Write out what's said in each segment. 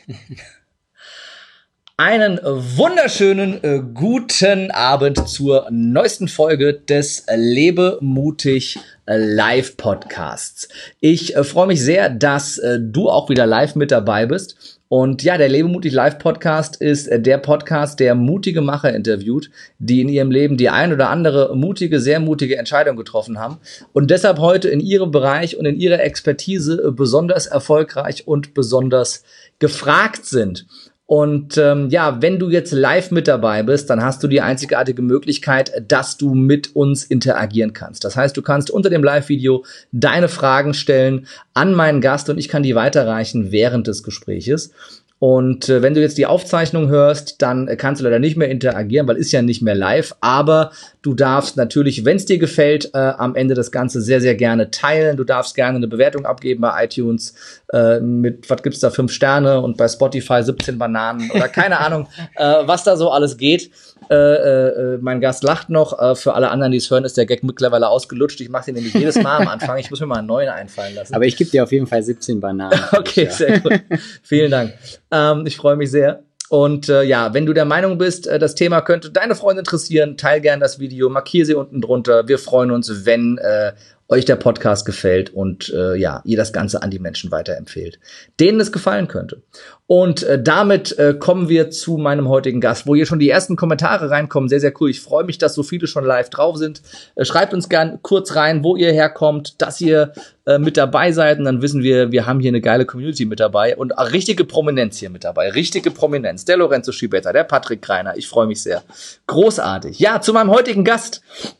Einen wunderschönen guten Abend zur neuesten Folge des Lebe mutig Live Podcasts. Ich freue mich sehr, dass du auch wieder live mit dabei bist. Und ja, der Lebe mutig Live Podcast ist der Podcast, der mutige Macher interviewt, die in ihrem Leben die ein oder andere mutige, sehr mutige Entscheidung getroffen haben und deshalb heute in ihrem Bereich und in ihrer Expertise besonders erfolgreich und besonders gefragt sind. Und ja, wenn du jetzt live mit dabei bist, dann hast du die einzigartige Möglichkeit, dass du mit uns interagieren kannst. Das heißt, du kannst unter dem Live-Video deine Fragen stellen an meinen Gast und ich kann die weiterreichen während des Gespräches. Und wenn du jetzt die Aufzeichnung hörst, dann kannst du leider nicht mehr interagieren, weil ist ja nicht mehr live. Aber du darfst natürlich, wenn es dir gefällt, am Ende das Ganze sehr, sehr gerne teilen. Du darfst gerne eine Bewertung abgeben bei iTunes mit, was gibt's da, 5 Sterne und bei Spotify 17 Bananen oder keine Ahnung, was da so alles geht. Mein Gast lacht noch. Für alle anderen, die es hören, ist der Gag mittlerweile ausgelutscht. Ich mache den nämlich jedes Mal am Anfang. Ich muss mir mal einen neuen einfallen lassen. Aber ich gebe dir auf jeden Fall 17 Bananen. Okay, sehr gut. Vielen Dank. Ich freue mich sehr. Und ja, wenn du der Meinung bist, das Thema könnte deine Freunde interessieren, teil gerne das Video, markiere sie unten drunter. Wir freuen uns, wenn euch der Podcast gefällt und ja, ihr das Ganze an die Menschen weiterempfehlt, denen es gefallen könnte. Und damit kommen wir zu meinem heutigen Gast, wo hier schon die ersten Kommentare reinkommen. Sehr, sehr cool. Ich freue mich, dass so viele schon live drauf sind. Schreibt uns gern kurz rein, wo ihr herkommt, dass ihr mit dabei seid. Und dann wissen wir, wir haben hier eine geile Community mit dabei und richtige Prominenz hier mit dabei. Richtige Prominenz. Der Lorenzo Schibetta, der Patrick Greiner. Ich freue mich sehr. Großartig. Ja, zu meinem heutigen Gast.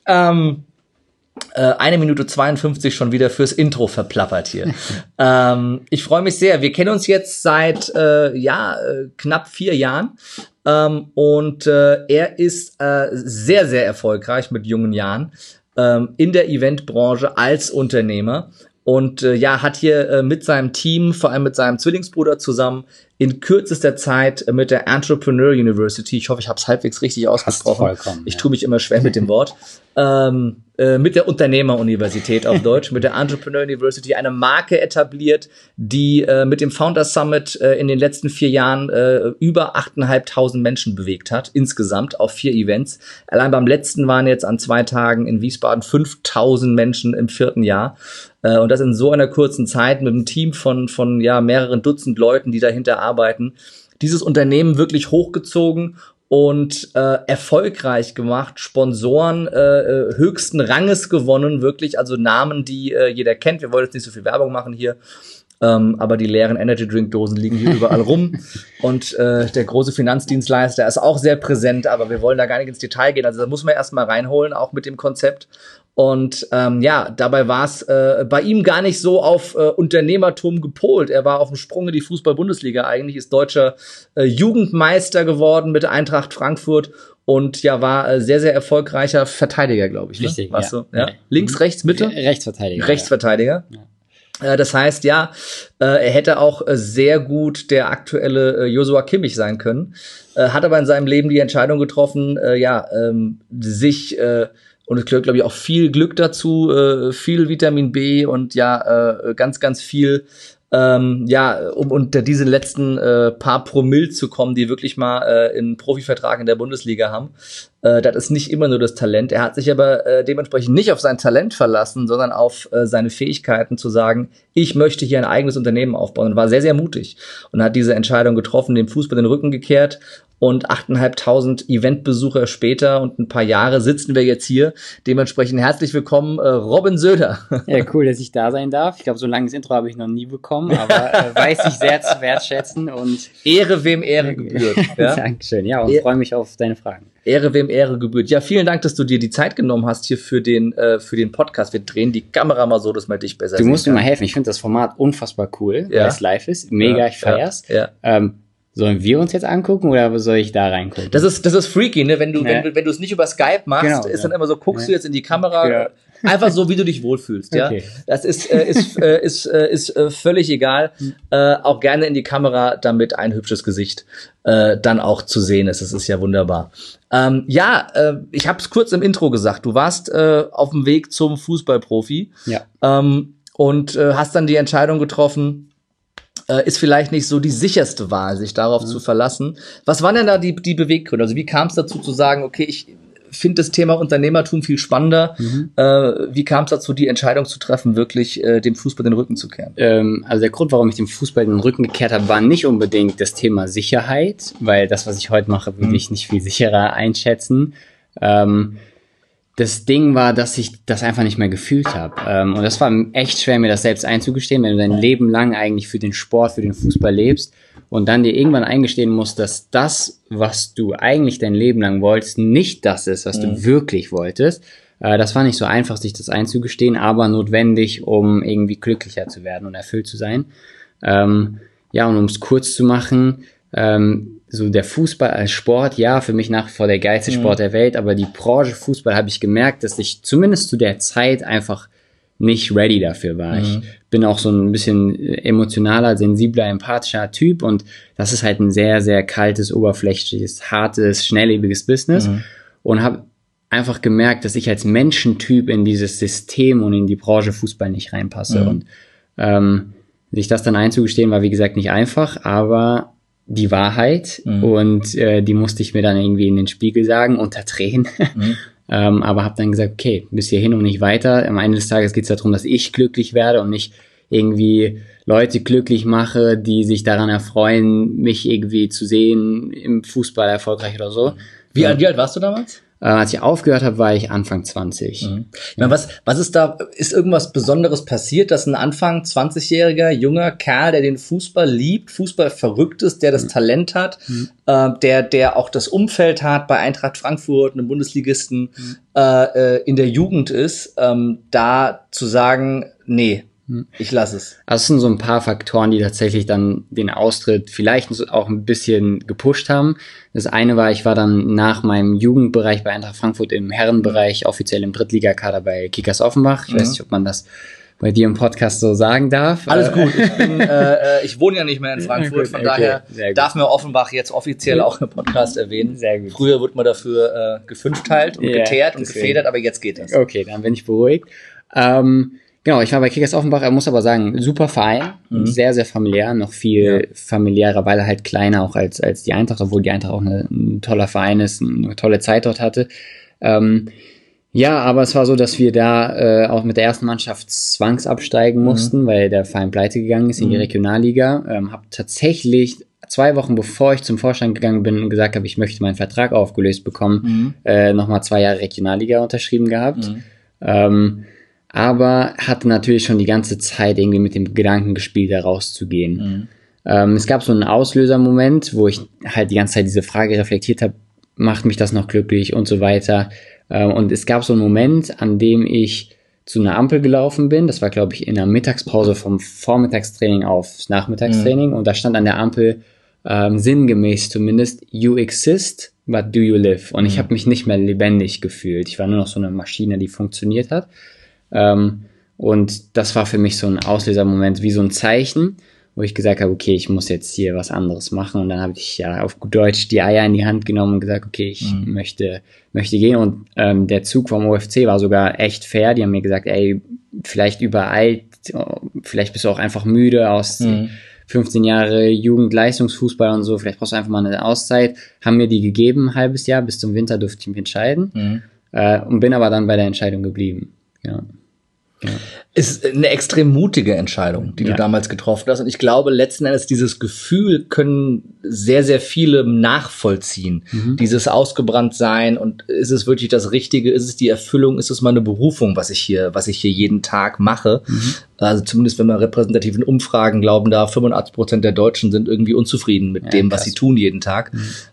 1 Minute 52 schon wieder fürs Intro verplappert hier. Ich freue mich sehr. Wir kennen uns jetzt seit knapp 4 Jahren. Und er ist sehr, sehr erfolgreich mit jungen Jahren in der Eventbranche als Unternehmer. Und ja, hat hier mit seinem Team, vor allem mit seinem Zwillingsbruder zusammen, in kürzester Zeit mit der Entrepreneur University, ich hoffe, ich habe es halbwegs richtig ausgesprochen, ich tue mich immer schwer mit dem Wort, mit der Unternehmeruniversität auf Deutsch, mit der Entrepreneur University eine Marke etabliert, die mit dem Founders Summit in den letzten 4 Jahren über 8.500 Menschen bewegt hat, insgesamt auf 4 Events. Allein beim letzten waren jetzt an 2 Tagen in Wiesbaden 5.000 Menschen im 4. Jahr. Und das in so einer kurzen Zeit mit einem Team von ja mehreren Dutzend Leuten, die dahinter arbeiten. Dieses Unternehmen wirklich hochgezogen und erfolgreich gemacht, Sponsoren höchsten Ranges gewonnen, wirklich, also Namen, die jeder kennt. Wir wollen jetzt nicht so viel Werbung machen hier, aber die leeren Energy-Drink-Dosen liegen hier überall rum und der große Finanzdienstleister ist auch sehr präsent, aber wir wollen da gar nicht ins Detail gehen, also da muss man erstmal reinholen, auch mit dem Konzept. Und ja, dabei war es bei ihm gar nicht so auf Unternehmertum gepolt. Er war auf dem Sprung in die Fußball-Bundesliga eigentlich, ist deutscher Jugendmeister geworden mit Eintracht Frankfurt und ja, war sehr, sehr erfolgreicher Verteidiger, glaube ich. Richtig, ne? Warst du? Ja. Links, rechts, Mitte? Rechtsverteidiger. Rechtsverteidiger. Ja. Das heißt, ja, er hätte auch sehr gut der aktuelle Joshua Kimmich sein können, hat aber in seinem Leben die Entscheidung getroffen, sich und es gehört, glaube ich, auch viel Glück dazu, viel Vitamin B und ja, ganz, ganz viel, um unter diese letzten paar Promille zu kommen, die wirklich mal einen Profivertrag in der Bundesliga haben. Das ist nicht immer nur das Talent. Er hat sich aber dementsprechend nicht auf sein Talent verlassen, sondern auf seine Fähigkeiten zu sagen, ich möchte hier ein eigenes Unternehmen aufbauen. Und war sehr, sehr mutig und hat diese Entscheidung getroffen, dem Fußball den Rücken gekehrt. Und 8.500 Eventbesucher später und ein paar Jahre sitzen wir jetzt hier. Dementsprechend herzlich willkommen, Robin Söder. Ja, cool, dass ich da sein darf. Ich glaube, so ein langes Intro habe ich noch nie bekommen, aber weiß ich sehr zu wertschätzen. Und Ehre, wem Ehre gebührt. Ja? Dankeschön, ja, und freue mich auf deine Fragen. Ehre, wem Ehre gebührt. Ja, vielen Dank, dass du dir die Zeit genommen hast hier für den Podcast. Wir drehen die Kamera mal so, dass man dich besser sehen kann. Du musst mir mal helfen. Ich finde das Format unfassbar cool, weil es live ist. Mega, ich feier's. Ja. Sollen wir uns jetzt angucken oder soll ich da reingucken? Das ist freaky, ne? Wenn du es nicht über Skype machst, ist dann immer so, guckst du jetzt in die Kamera, einfach so, wie du dich wohlfühlst, ja? Okay. Das ist völlig egal. Auch gerne in die Kamera, damit ein hübsches Gesicht dann auch zu sehen ist. Das ist ja wunderbar. Ich habe es kurz im Intro gesagt. Du warst auf dem Weg zum Fußballprofi und hast dann die Entscheidung getroffen, ist vielleicht nicht so die sicherste Wahl, sich darauf zu verlassen. Was waren denn da die Beweggründe? Also wie kam es dazu zu sagen, okay, ich finde das Thema Unternehmertum viel spannender. Wie kam es dazu, die Entscheidung zu treffen, wirklich dem Fußball den Rücken zu kehren? Also der Grund, warum ich dem Fußball den Rücken gekehrt habe, war nicht unbedingt das Thema Sicherheit, weil das, was ich heute mache, würde ich nicht viel sicherer einschätzen. Das Ding war, dass ich das einfach nicht mehr gefühlt habe. Und das war echt schwer, mir das selbst einzugestehen, wenn du dein Leben lang eigentlich für den Sport, für den Fußball lebst und dann dir irgendwann eingestehen musst, dass das, was du eigentlich dein Leben lang wolltest, nicht das ist, was du wirklich wolltest. Das war nicht so einfach, sich das einzugestehen, aber notwendig, um irgendwie glücklicher zu werden und erfüllt zu sein. Ja, und um es kurz zu machen, so der Fußball als Sport, ja, für mich nach wie vor der geilste Sport der Welt, aber die Branche Fußball habe ich gemerkt, dass ich zumindest zu der Zeit einfach nicht ready dafür war. Ich bin auch so ein bisschen emotionaler, sensibler, empathischer Typ und das ist halt ein sehr, sehr kaltes, oberflächliches, hartes, schnelllebiges Business und habe einfach gemerkt, dass ich als Menschentyp in dieses System und in die Branche Fußball nicht reinpasse und sich das dann einzugestehen, war wie gesagt nicht einfach, aber die Wahrheit und die musste ich mir dann irgendwie in den Spiegel sagen, unter Tränen. Aber habe dann gesagt, okay, bis hierhin und nicht weiter. Am Ende des Tages geht es darum, dass ich glücklich werde und nicht irgendwie Leute glücklich mache, die sich daran erfreuen, mich irgendwie zu sehen im Fußball erfolgreich oder so. Wie alt warst du damals? Als ich aufgehört habe, war ich Anfang 20. Ich meine, was ist da, ist irgendwas Besonderes passiert, dass ein Anfang 20-jähriger junger Kerl, der den Fußball liebt, Fußball verrückt ist, der das Talent hat, der auch das Umfeld hat bei Eintracht Frankfurt, einem Bundesligisten, in der Jugend ist, da zu sagen, nee, ich lasse es. Also es sind so ein paar Faktoren, die tatsächlich dann den Austritt vielleicht auch ein bisschen gepusht haben. Das eine war, ich war dann nach meinem Jugendbereich bei Eintracht Frankfurt im Herrenbereich offiziell im Drittligakader bei Kickers Offenbach. Ich weiß nicht, ob man das bei dir im Podcast so sagen darf. Alles gut. Ich wohne ja nicht mehr in Frankfurt, von daher darf mir Offenbach jetzt offiziell auch im Podcast erwähnen. Sehr gut. Früher wurde man dafür gefünfteilt und geteert und gefedert, aber jetzt geht das. Okay, dann bin ich beruhigt. Genau, ich war bei Kickers Offenbach, muss aber sagen, super Verein, sehr, sehr familiär, noch viel familiärer, weil er halt kleiner auch als die Eintracht, obwohl die Eintracht auch ein toller Verein ist, eine tolle Zeit dort hatte. Ja, aber es war so, dass wir da auch mit der ersten Mannschaft zwangsabsteigen mussten, weil der Verein pleite gegangen ist in die Regionalliga. Habe tatsächlich 2 Wochen bevor ich zum Vorstand gegangen bin und gesagt habe, ich möchte meinen Vertrag aufgelöst bekommen, nochmal 2 Jahre Regionalliga unterschrieben gehabt. Aber hatte natürlich schon die ganze Zeit irgendwie mit dem Gedanken gespielt, da rauszugehen. Es gab so einen Auslösermoment, wo ich halt die ganze Zeit diese Frage reflektiert habe, macht mich das noch glücklich und so weiter. Und es gab so einen Moment, an dem ich zu einer Ampel gelaufen bin. Das war, glaube ich, in der Mittagspause vom Vormittagstraining aufs Nachmittagstraining. Und da stand an der Ampel sinngemäß zumindest, you exist, but do you live? Und ich habe mich nicht mehr lebendig gefühlt. Ich war nur noch so eine Maschine, die funktioniert hat. Und das war für mich so ein Auslösermoment, wie so ein Zeichen, wo ich gesagt habe, okay, ich muss jetzt hier was anderes machen. Und dann habe ich ja auf gut Deutsch die Eier in die Hand genommen und gesagt, okay, ich möchte gehen. Und der Zug vom OFC war sogar echt fair. Die haben mir gesagt, ey, vielleicht übereilt, vielleicht bist du auch einfach müde aus 15 Jahre Jugendleistungsfußball und so, vielleicht brauchst du einfach mal eine Auszeit. Haben mir die gegeben, ein halbes Jahr, bis zum Winter durfte ich mich entscheiden. Und bin aber dann bei der Entscheidung geblieben. Ja. Ist eine extrem mutige Entscheidung, die du damals getroffen hast. Und ich glaube, letzten Endes dieses Gefühl können sehr, sehr viele nachvollziehen. Dieses Ausgebranntsein und ist es wirklich das Richtige? Ist es die Erfüllung? Ist es meine Berufung, was ich hier jeden Tag mache? Also zumindest, wenn man repräsentativen Umfragen glauben darf, 85% der Deutschen sind irgendwie unzufrieden mit dem, was sie tun jeden Tag.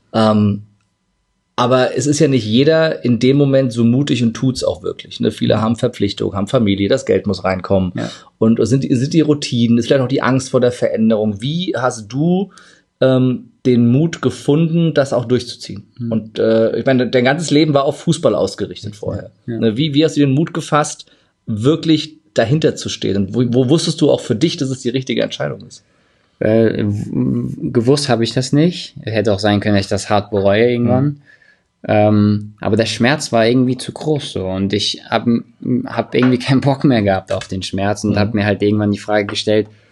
Aber es ist ja nicht jeder in dem Moment so mutig und tut's auch wirklich. Ne? Viele haben Verpflichtungen, haben Familie, das Geld muss reinkommen. Und sind die Routinen, ist vielleicht auch die Angst vor der Veränderung. Wie hast du den Mut gefunden, das auch durchzuziehen? Und ich meine, dein ganzes Leben war auf Fußball ausgerichtet vorher. Ne? Wie hast du den Mut gefasst, wirklich dahinter zu stehen? Und wo wusstest du auch für dich, dass es die richtige Entscheidung ist? Gewusst habe ich das nicht. Hätte auch sein können, dass ich das hart bereue irgendwann. Aber der Schmerz war irgendwie zu groß so und ich hab irgendwie keinen Bock mehr gehabt auf den Schmerz und habe mir halt irgendwann die Frage gestellt,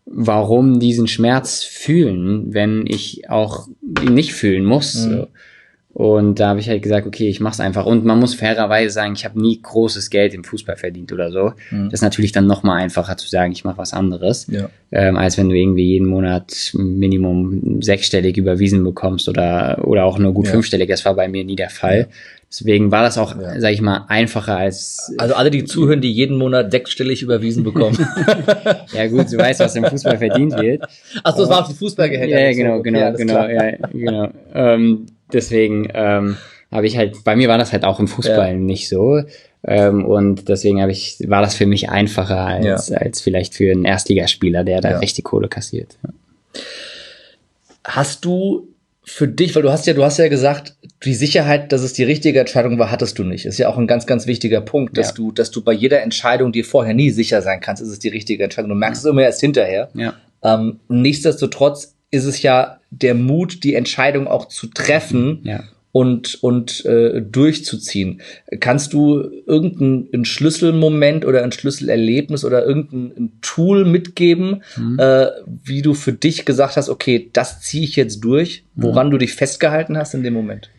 warum diesen Schmerz fühlen, wenn ich auch ihn nicht fühlen muss. So. Und da habe ich halt gesagt, okay, ich mach's einfach. Und man muss fairerweise sagen, ich habe nie großes Geld im Fußball verdient oder so. Das ist natürlich dann nochmal einfacher zu sagen, ich mache was anderes, als wenn du irgendwie jeden Monat Minimum 6-stellig überwiesen bekommst oder auch nur gut 5-stellig. Das war bei mir nie der Fall. Deswegen war das auch, sag ich mal, einfacher als... Also alle, die zuhören, die jeden Monat 6-stellig überwiesen bekommen. Ja gut, du weißt, was im Fußball verdient wird. Ach so, das war auf die Fußballgehälter. Ja, genau. Deswegen habe ich halt, bei mir war das halt auch im Fußball nicht so. Und deswegen war das für mich einfacher als vielleicht für einen Erstligaspieler, der da richtig Kohle kassiert. Ja. Hast du für dich, weil du hast ja gesagt, die Sicherheit, dass es die richtige Entscheidung war, hattest du nicht. Ist ja auch ein ganz, ganz wichtiger Punkt, dass du bei jeder Entscheidung dir vorher nie sicher sein kannst, ist es die richtige Entscheidung. Du merkst es immer erst hinterher. Ja. Nichtsdestotrotz ist es ja der Mut, die Entscheidung auch zu treffen und durchzuziehen. Kannst du irgendeinen Schlüsselmoment oder ein Schlüsselerlebnis oder irgendein Tool mitgeben, wie du für dich gesagt hast, okay, das ziehe ich jetzt durch, woran du dich festgehalten hast in dem Moment?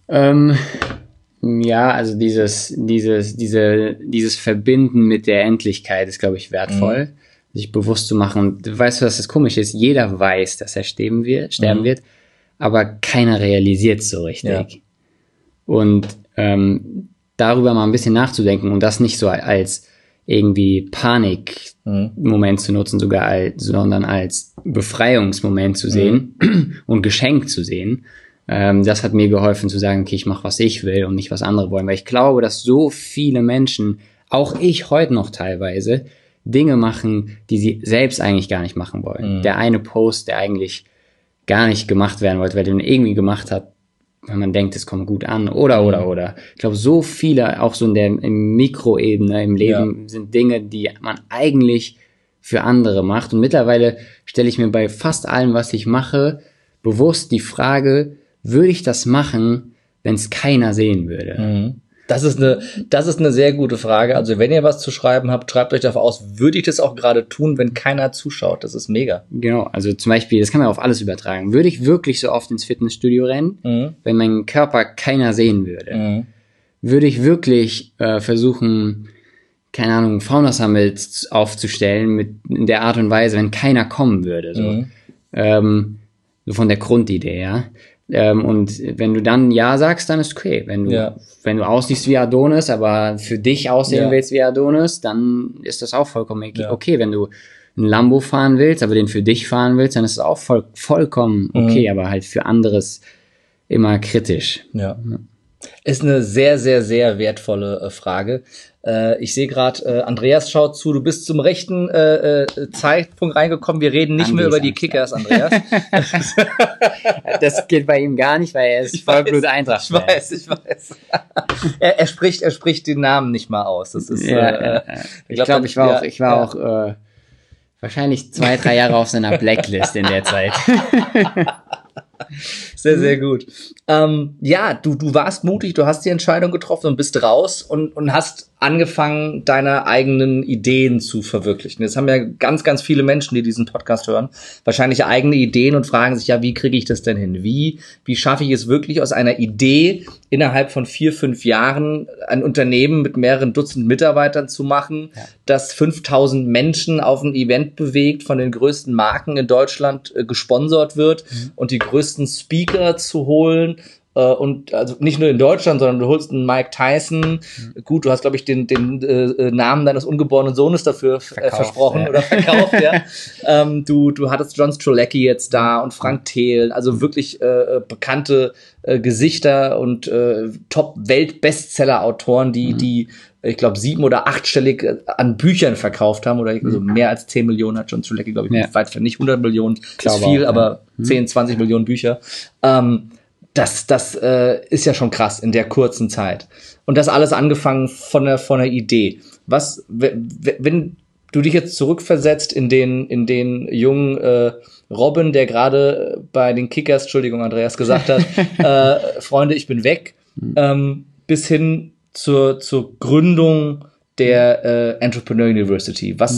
Ja, also dieses Verbinden mit der Endlichkeit ist, glaube ich, wertvoll, sich bewusst zu machen. Und du weißt, was das komisch ist? Jeder weiß, dass er sterben wird, aber keiner realisiert es so richtig. Ja. Und darüber mal ein bisschen nachzudenken und das nicht so als irgendwie Panikmoment zu nutzen, sondern als Befreiungsmoment zu sehen und Geschenk zu sehen. Das hat mir geholfen zu sagen, okay, ich mache, was ich will und nicht, was andere wollen. Weil ich glaube, dass so viele Menschen, auch ich heute noch teilweise, Dinge machen, die sie selbst eigentlich gar nicht machen wollen. Der eine Post, der eigentlich gar nicht gemacht werden wollte, weil den irgendwie gemacht hat, wenn man denkt, es kommt gut an, oder. Ich glaube, so viele, auch so im Mikroebene im Leben, sind Dinge, die man eigentlich für andere macht. Und mittlerweile stelle ich mir bei fast allem, was ich mache, bewusst die Frage, würde ich das machen, wenn es keiner sehen würde? Das ist eine sehr gute Frage. Also wenn ihr was zu schreiben habt, schreibt euch dafür aus, würde ich das auch gerade tun, wenn keiner zuschaut? Das ist mega. Genau, also zum Beispiel, das kann man auf alles übertragen. Würde ich wirklich so oft ins Fitnessstudio rennen, wenn mein Körper keiner sehen würde? Würde ich wirklich versuchen, keine Ahnung, Fauna Summit aufzustellen in der Art und Weise, wenn keiner kommen würde? So von der Grundidee, ja. Und wenn du dann Ja sagst, dann ist okay. Wenn du aussiehst wie Adonis, aber für dich aussehen willst wie Adonis, dann ist das auch vollkommen okay. Wenn du einen Lambo fahren willst, aber den für dich fahren willst, dann ist es auch vollkommen okay, aber halt für anderes immer kritisch. Ja. Ist eine sehr, sehr, sehr wertvolle Frage. Ich sehe gerade, Andreas schaut zu, du bist zum rechten Zeitpunkt reingekommen. Wir reden nicht mehr über die Kickers, Andreas. Das geht bei ihm gar nicht, weil er ist Vollblut-Eintracht. Ich weiß. Er spricht den Namen nicht mal aus. Das ist, ich glaube, ich war auch wahrscheinlich 2-3 Jahre auf seiner Blacklist in der Zeit. Sehr, sehr gut. Du warst mutig, du hast die Entscheidung getroffen und bist raus und hast angefangen, deine eigenen Ideen zu verwirklichen. Jetzt haben ja ganz, ganz viele Menschen, die diesen Podcast hören, wahrscheinlich eigene Ideen und fragen sich, ja, wie kriege ich das denn hin? Wie schaffe ich es wirklich aus einer Idee innerhalb von 4-5 Jahren ein Unternehmen mit mehreren Dutzend Mitarbeitern zu machen, das 5000 Menschen auf ein Event bewegt, von den größten Marken in Deutschland gesponsert wird und die größten Speaker zu holen. Und also nicht nur in Deutschland, sondern du holst einen Mike Tyson. Gut, du hast, glaube ich, den Namen deines ungeborenen Sohnes dafür versprochen oder verkauft, ja. Du hattest John Strzelecki jetzt da und Frank Thelen, also wirklich bekannte Gesichter und Top-Welt-Bestseller-Autoren, die ich glaube, 7- oder 8-stellig an Büchern verkauft haben, oder also mehr als 10 Millionen hat John Strzelecki, glaube ich, weit für nicht 100 Millionen, ist viel, aber 10, 20 Millionen Bücher. Das ist ja schon krass in der kurzen Zeit. Und das alles angefangen von der Idee. Was, wenn du dich jetzt zurückversetzt in den jungen Robin, der gerade bei den Kickers, Entschuldigung, Andreas, gesagt hat, Freunde, ich bin weg, bis hin zur Gründung der Entrepreneur University.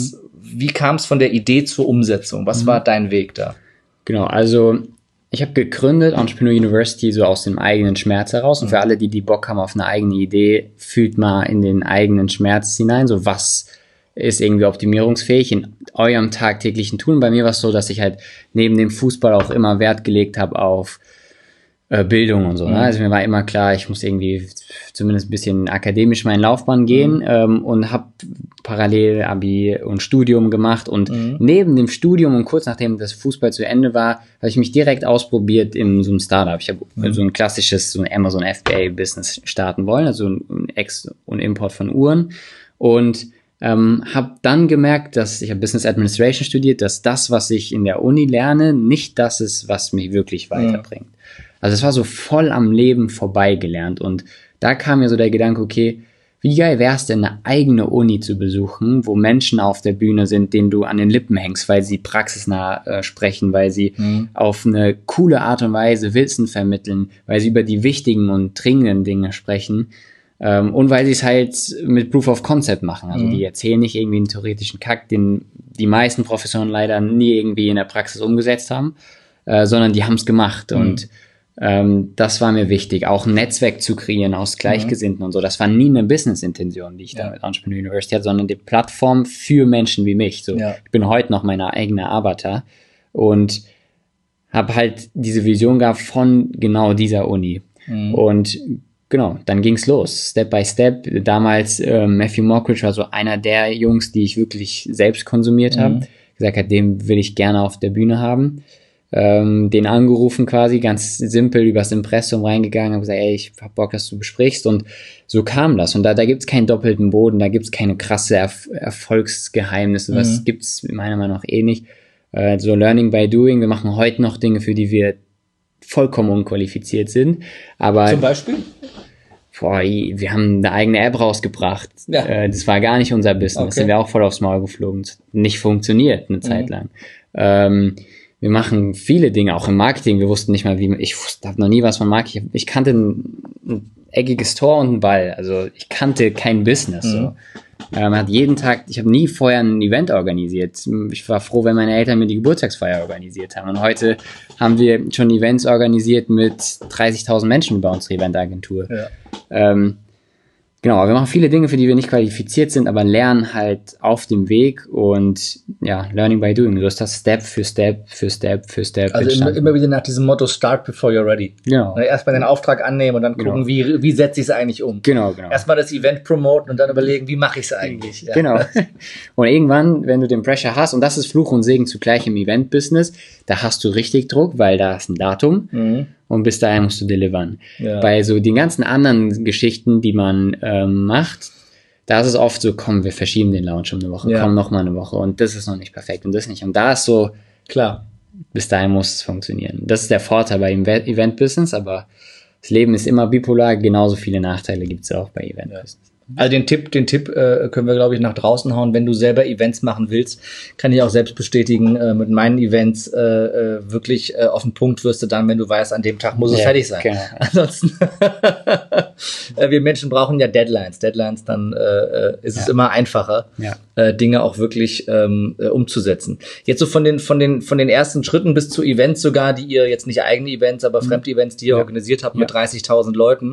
wie kam es von der Idee zur Umsetzung? Was war dein Weg da? Genau, also ich habe gegründet, Entrepreneur University, so aus dem eigenen Schmerz heraus. Und für alle, die Bock haben auf eine eigene Idee, fühlt mal in den eigenen Schmerz hinein. So, was ist irgendwie optimierungsfähig in eurem tagtäglichen Tun? Bei mir war es so, dass ich halt neben dem Fußball auch immer Wert gelegt habe auf Bildung und so. Ne? Also mir war immer klar, ich muss irgendwie zumindest ein bisschen akademisch meine Laufbahn gehen und habe parallel Abi und Studium gemacht. Und neben dem Studium und kurz nachdem das Fußball zu Ende war, habe ich mich direkt ausprobiert in so einem Startup. Ich habe so ein klassisches, so ein Amazon FBA-Business starten wollen, also ein Ex- und Import von Uhren. Und habe dann gemerkt, dass ich habe Business Administration studiert, dass das, was ich in der Uni lerne, nicht das ist, was mich wirklich weiterbringt. Also es war so voll am Leben vorbeigelernt und da kam mir so der Gedanke, okay, wie geil wäre es denn, eine eigene Uni zu besuchen, wo Menschen auf der Bühne sind, denen du an den Lippen hängst, weil sie praxisnah sprechen, weil sie auf eine coole Art und Weise Wissen vermitteln, weil sie über die wichtigen und dringenden Dinge sprechen und weil sie es halt mit Proof of Concept machen. Also die erzählen nicht irgendwie einen theoretischen Kack, den die meisten Professoren leider nie irgendwie in der Praxis umgesetzt haben, sondern die haben es gemacht und das war mir wichtig, auch ein Netzwerk zu kreieren aus Gleichgesinnten und so. Das war nie eine Business-Intention, die ich da mit Entrepreneur University hatte, sondern die Plattform für Menschen wie mich. So, ich bin heute noch meine eigene Avatar und habe halt diese Vision gehabt von genau dieser Uni. Und genau, dann ging's los, Step by Step. Damals Matthew Mockridge war so einer der Jungs, die ich wirklich selbst konsumiert habe. Gesagt hat, den will ich gerne auf der Bühne haben. Den angerufen quasi, ganz simpel übers Impressum reingegangen, habe gesagt, ey, ich hab Bock, dass du besprichst und so kam das und da gibt's keinen doppelten Boden, da gibt's keine krasse Erfolgsgeheimnisse, was gibt's meiner Meinung nach eh nicht, so Learning by Doing, wir machen heute noch Dinge, für die wir vollkommen unqualifiziert sind, aber zum Beispiel? Wir haben eine eigene App rausgebracht, das war gar nicht unser Business, sind wir auch voll aufs Maul geflogen, nicht funktioniert eine Zeit lang, wir machen viele Dinge, auch im Marketing. Wir wussten nicht mal, ich habe noch nie was von Marketing. Ich kannte ein eckiges Tor und einen Ball. Also ich kannte kein Business. So. Hat jeden Tag, ich habe nie vorher ein Event organisiert. Ich war froh, wenn meine Eltern mir die Geburtstagsfeier organisiert haben. Und heute haben wir schon Events organisiert mit 30.000 Menschen bei unserer Eventagentur. Genau, wir machen viele Dinge, für die wir nicht qualifiziert sind, aber lernen halt auf dem Weg und ja, Learning by Doing. So ist das Step für Step für Step für Step. Also immer wieder nach diesem Motto, start before you're ready. Genau. Erstmal den Auftrag annehmen und dann gucken, wie setze ich es eigentlich um. Genau. Erstmal das Event promoten und dann überlegen, wie mache ich es eigentlich. Ja. Genau. Und irgendwann, wenn du den Pressure hast, und das ist Fluch und Segen zugleich im Event-Business, da hast du richtig Druck, weil da ist ein Datum. Und bis dahin musst du delivern. Bei so den ganzen anderen Geschichten, die man macht, da ist es oft so, komm, wir verschieben den Launch um eine Woche, komm, noch mal eine Woche und das ist noch nicht perfekt und das nicht. Und da ist so, klar, bis dahin muss es funktionieren. Das ist der Vorteil bei Event-Business, aber das Leben ist immer bipolar, genauso viele Nachteile gibt es auch bei Event-Business. Also den Tipp können wir, glaube ich, nach draußen hauen. Wenn du selber Events machen willst, kann ich auch selbst bestätigen, mit meinen Events wirklich auf den Punkt wirst du dann, wenn du weißt, an dem Tag muss es fertig sein. Genau. Ansonsten, wir Menschen brauchen ja Deadlines. Dann ist es immer einfacher, Dinge auch wirklich umzusetzen. Jetzt so von den ersten Schritten bis zu Events sogar, die ihr jetzt nicht eigene Events, aber fremde Events, die ihr organisiert habt mit 30.000 Leuten.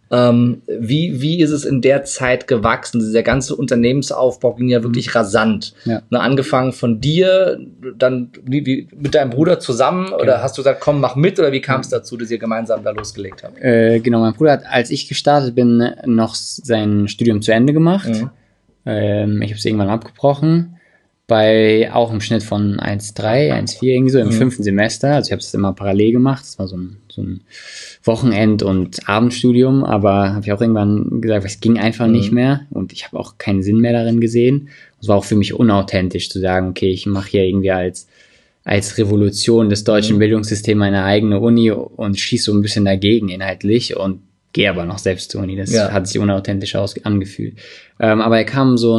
Wie ist es in der Zeit gewachsen? Dieser ganze Unternehmensaufbau ging ja wirklich rasant. Angefangen von dir, dann mit deinem Bruder zusammen oder hast du gesagt, komm, mach mit oder wie kam es dazu, dass ihr gemeinsam da losgelegt habt? Genau, mein Bruder hat, als ich gestartet bin, noch sein Studium zu Ende gemacht. Ich habe es irgendwann abgebrochen. Bei auch im Schnitt von 1,3, 1,4 irgendwie so im 5. Semester. Also ich habe es immer parallel gemacht. Das war so ein Wochenend- und Abendstudium, aber habe ich auch irgendwann gesagt, es ging einfach nicht mehr und ich habe auch keinen Sinn mehr darin gesehen. Es war auch für mich unauthentisch zu sagen, okay, ich mache hier irgendwie als Revolution des deutschen Bildungssystems eine eigene Uni und schieße so ein bisschen dagegen inhaltlich und gehe aber noch selbst zur Uni. Das hat sich unauthentisch angefühlt. Aber er kam so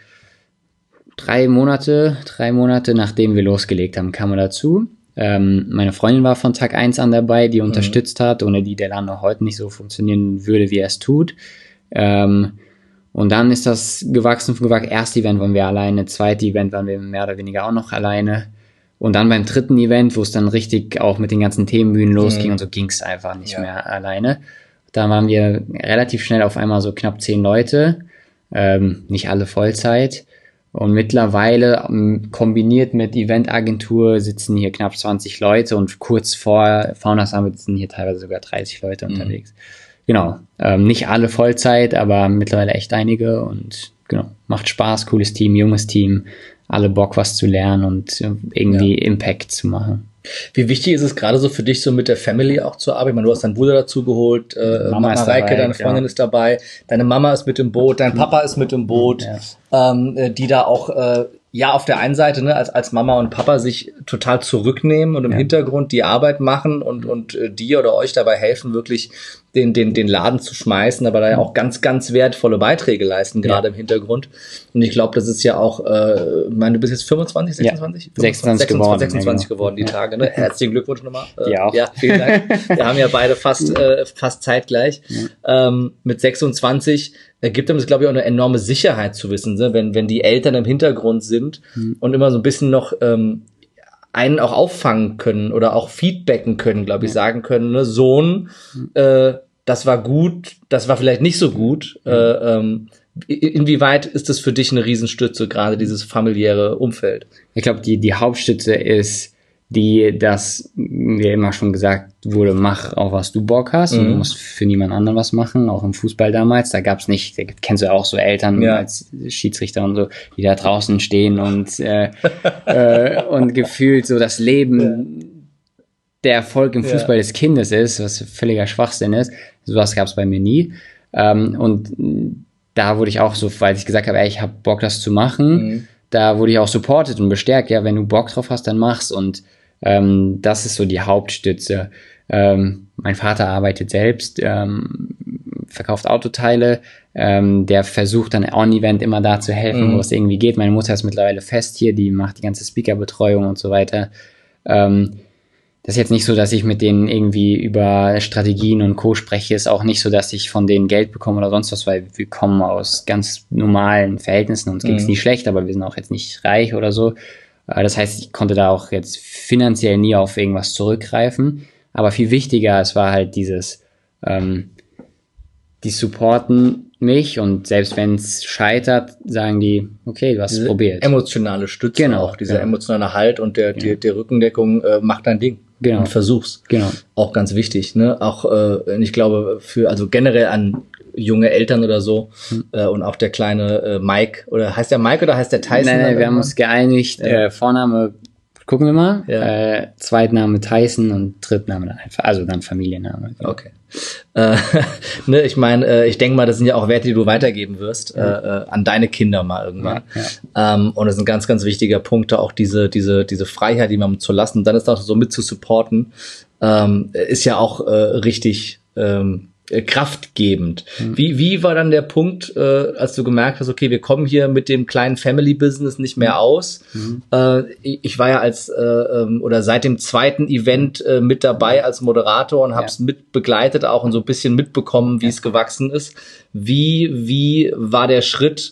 3 Monate, nachdem wir losgelegt haben, kam er dazu. Meine Freundin war von Tag 1 an dabei, die unterstützt hat, ohne die der Laden auch heute nicht so funktionieren würde, wie er es tut. Und Und dann ist das gewachsen. Erste Event waren wir alleine, zweite Event waren wir mehr oder weniger auch noch alleine. Und dann beim dritten Event, wo es dann richtig auch mit den ganzen Themenbühnen losging und so, ging es einfach nicht mehr alleine. Da waren wir relativ schnell auf einmal so knapp 10 Leute, nicht alle Vollzeit. Und mittlerweile kombiniert mit Eventagentur sitzen hier knapp 20 Leute und kurz vor Founders Summit sind hier teilweise sogar 30 Leute unterwegs. Genau, nicht alle Vollzeit, aber mittlerweile echt einige und genau, macht Spaß, cooles Team, junges Team, alle Bock was zu lernen und irgendwie Impact zu machen. Wie wichtig ist es gerade so für dich, so mit der Family auch zu arbeiten? Ich meine, du hast deinen Bruder dazu geholt, Mama Reike, deine Freundin ist dabei, deine Mama ist mit im Boot, dein Papa ist mit im Boot, die da auch auf der einen Seite als Mama und Papa sich total zurücknehmen und im Hintergrund die Arbeit machen und dir oder euch dabei helfen, wirklich den Laden zu schmeißen, aber da ja auch ganz, ganz wertvolle Beiträge leisten, gerade im Hintergrund. Und ich glaube, das ist ja auch, ich meine, du bist jetzt 25, 26? 26 geworden, die Tage, ne? Herzlichen Glückwunsch nochmal. Ja, vielen Dank. Wir haben ja beide fast zeitgleich. Mit 26 gibt einem das, glaube ich, auch eine enorme Sicherheit zu wissen, ne? Wenn die Eltern im Hintergrund sind und immer so ein bisschen noch einen auch auffangen können oder auch feedbacken können, glaube ich, sagen können, ne? Sohn, das war gut, das war vielleicht nicht so gut. Inwieweit ist das für dich eine Riesenstütze, gerade dieses familiäre Umfeld? Ich glaube, die Hauptstütze ist dass mir immer schon gesagt wurde, mach auch, was du Bock hast und du musst für niemand anderen was machen, auch im Fußball damals, da gab's nicht, da kennst du ja auch so Eltern als Schiedsrichter und so, die da draußen stehen und und gefühlt so das Leben der Erfolg im Fußball des Kindes ist, was völliger Schwachsinn ist, sowas gab's bei mir nie und da wurde ich auch so, weil ich gesagt habe, ey, ich habe Bock, das zu machen, da wurde ich auch supported und bestärkt, ja, wenn du Bock drauf hast, dann mach's und das ist so die Hauptstütze. Mein Vater arbeitet selbst, verkauft Autoteile, der versucht dann on-event immer da zu helfen, wo es irgendwie geht. Meine Mutter ist mittlerweile fest hier, die macht die ganze Speakerbetreuung und so weiter. Das ist jetzt nicht so, dass ich mit denen irgendwie über Strategien und Co. spreche. Ist auch nicht so, dass ich von denen Geld bekomme oder sonst was, weil wir kommen aus ganz normalen Verhältnissen. Uns ging es nie schlecht, aber wir sind auch jetzt nicht reich oder so. Das heißt, ich konnte da auch jetzt finanziell nie auf irgendwas zurückgreifen. Aber viel wichtiger, es war halt dieses, die supporten mich und selbst wenn es scheitert, sagen die, okay, du hast es probiert. Emotionale Stütze auch, dieser emotionale Halt und der Rückendeckung, mach dein Ding. Genau. Und versuch's. Genau. Auch ganz wichtig, ne? Auch, ich glaube, also generell an junge Eltern oder so, und auch der kleine Mike, oder heißt der Mike oder heißt der Tyson? Nein, wir haben uns geeinigt, Vorname, gucken wir mal, Zweitname Tyson und Drittname dann einfach, also dann Familienname. Okay. Ne, ich meine, ich denke mal, das sind ja auch Werte, die du weitergeben wirst, an deine Kinder mal irgendwann. Und das ist ein ganz, ganz wichtiger Punkt, da auch diese Freiheit, die man zu lassen, dann ist auch so mit zu supporten, ist ja auch richtig kraftgebend. Wie war dann der Punkt, als du gemerkt hast, okay, wir kommen hier mit dem kleinen Family-Business nicht mehr aus? Ich war ja oder seit dem zweiten Event mit dabei als Moderator und habe es mit begleitet auch und so ein bisschen mitbekommen, wie es gewachsen ist. Wie war der Schritt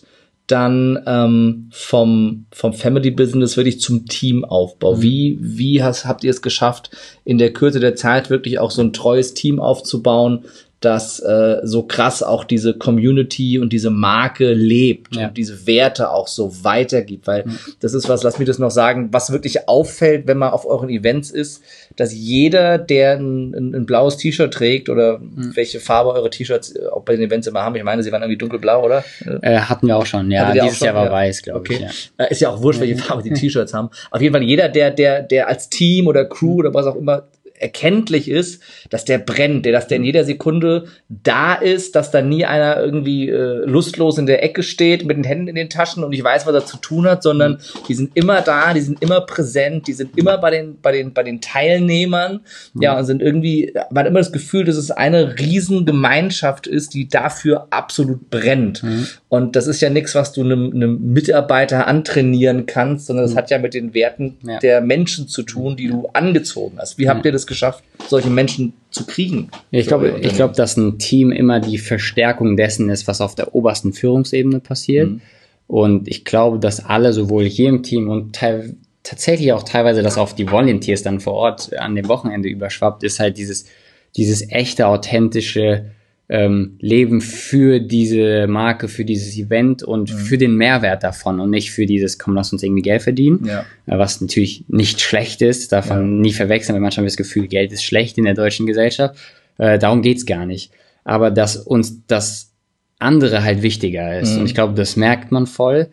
dann vom Family-Business wirklich zum Teamaufbau? Wie habt ihr es geschafft, in der Kürze der Zeit wirklich auch so ein treues Team aufzubauen, dass so krass auch diese Community und diese Marke lebt und diese Werte auch so weitergibt, weil das ist was, lass mich das noch sagen, was wirklich auffällt, wenn man auf euren Events ist, dass jeder, der ein blaues T-Shirt trägt oder welche Farbe eure T-Shirts auch bei den Events immer haben, ich meine, sie waren irgendwie dunkelblau, oder? Hatten wir auch schon, dieses Jahr war weiß, glaube ich. Ja. Ist ja auch wurscht, welche Farbe die T-Shirts haben. Auf jeden Fall jeder, der als Team oder Crew oder was auch immer erkenntlich ist, dass der brennt, dass der in jeder Sekunde da ist, dass da nie einer irgendwie lustlos in der Ecke steht mit den Händen in den Taschen und nicht weiß, was er zu tun hat, sondern die sind immer da, die sind immer präsent, die sind immer bei den Teilnehmern, und sind irgendwie, man hat immer das Gefühl, dass es eine Riesengemeinschaft ist, die dafür absolut brennt. Und das ist ja nichts, was du einem Mitarbeiter antrainieren kannst, sondern das hat ja mit den Werten der Menschen zu tun, die du angezogen hast. Wie habt ihr das es geschafft, solche Menschen zu kriegen? Ich glaube, dass ein Team immer die Verstärkung dessen ist, was auf der obersten Führungsebene passiert. Und ich glaube, dass alle, sowohl hier im Team und tatsächlich auch teilweise das auf die Volunteers dann vor Ort an dem Wochenende überschwappt, ist halt dieses echte, authentische Leben für diese Marke, für dieses Event und für den Mehrwert davon und nicht für dieses, komm, lass uns irgendwie Geld verdienen, was natürlich nicht schlecht ist, darf man nie verwechseln, weil manchmal das Gefühl, Geld ist schlecht in der deutschen Gesellschaft, darum geht's gar nicht. Aber dass uns das andere halt wichtiger ist und ich glaube, das merkt man voll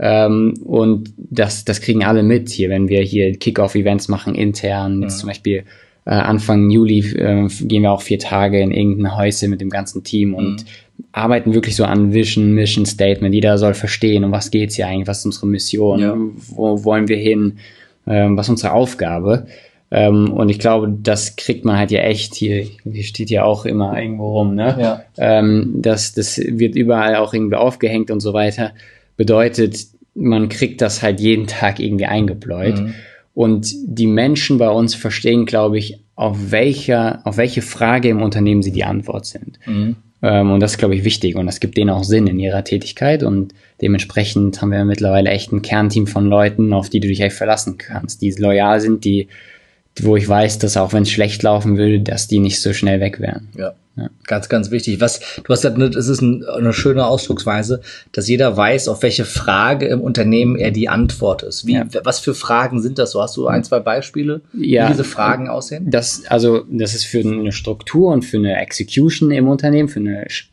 und das kriegen alle mit hier, wenn wir hier Kick-Off-Events machen intern, jetzt zum Beispiel Anfang Juli gehen wir auch 4 Tage in irgendein Häuschen mit dem ganzen Team und arbeiten wirklich so an Vision, Mission Statement. Jeder soll verstehen, um was geht's hier eigentlich, was ist unsere Mission, wo wollen wir hin, was ist unsere Aufgabe. Und ich glaube, das kriegt man halt ja echt hier steht ja auch immer irgendwo rum, ne? Das wird überall auch irgendwie aufgehängt und so weiter. Bedeutet, man kriegt das halt jeden Tag irgendwie eingebläut. Und die Menschen bei uns verstehen, glaube ich, auf welche Frage im Unternehmen sie die Antwort sind. Und das ist, glaube ich, wichtig. Und das gibt denen auch Sinn in ihrer Tätigkeit. Und dementsprechend haben wir mittlerweile echt ein Kernteam von Leuten, auf die du dich echt verlassen kannst, die loyal sind, wo ich weiß, dass auch wenn es schlecht laufen würde, dass die nicht so schnell weg wären. Ja. Ganz, ganz wichtig. Du hast gesagt, es ist eine schöne Ausdrucksweise, dass jeder weiß, auf welche Frage im Unternehmen er die Antwort ist. Was für Fragen sind das so? Hast du 1, 2 Beispiele, wie diese Fragen aussehen? Das ist für eine Struktur und für eine Execution im Unternehmen, für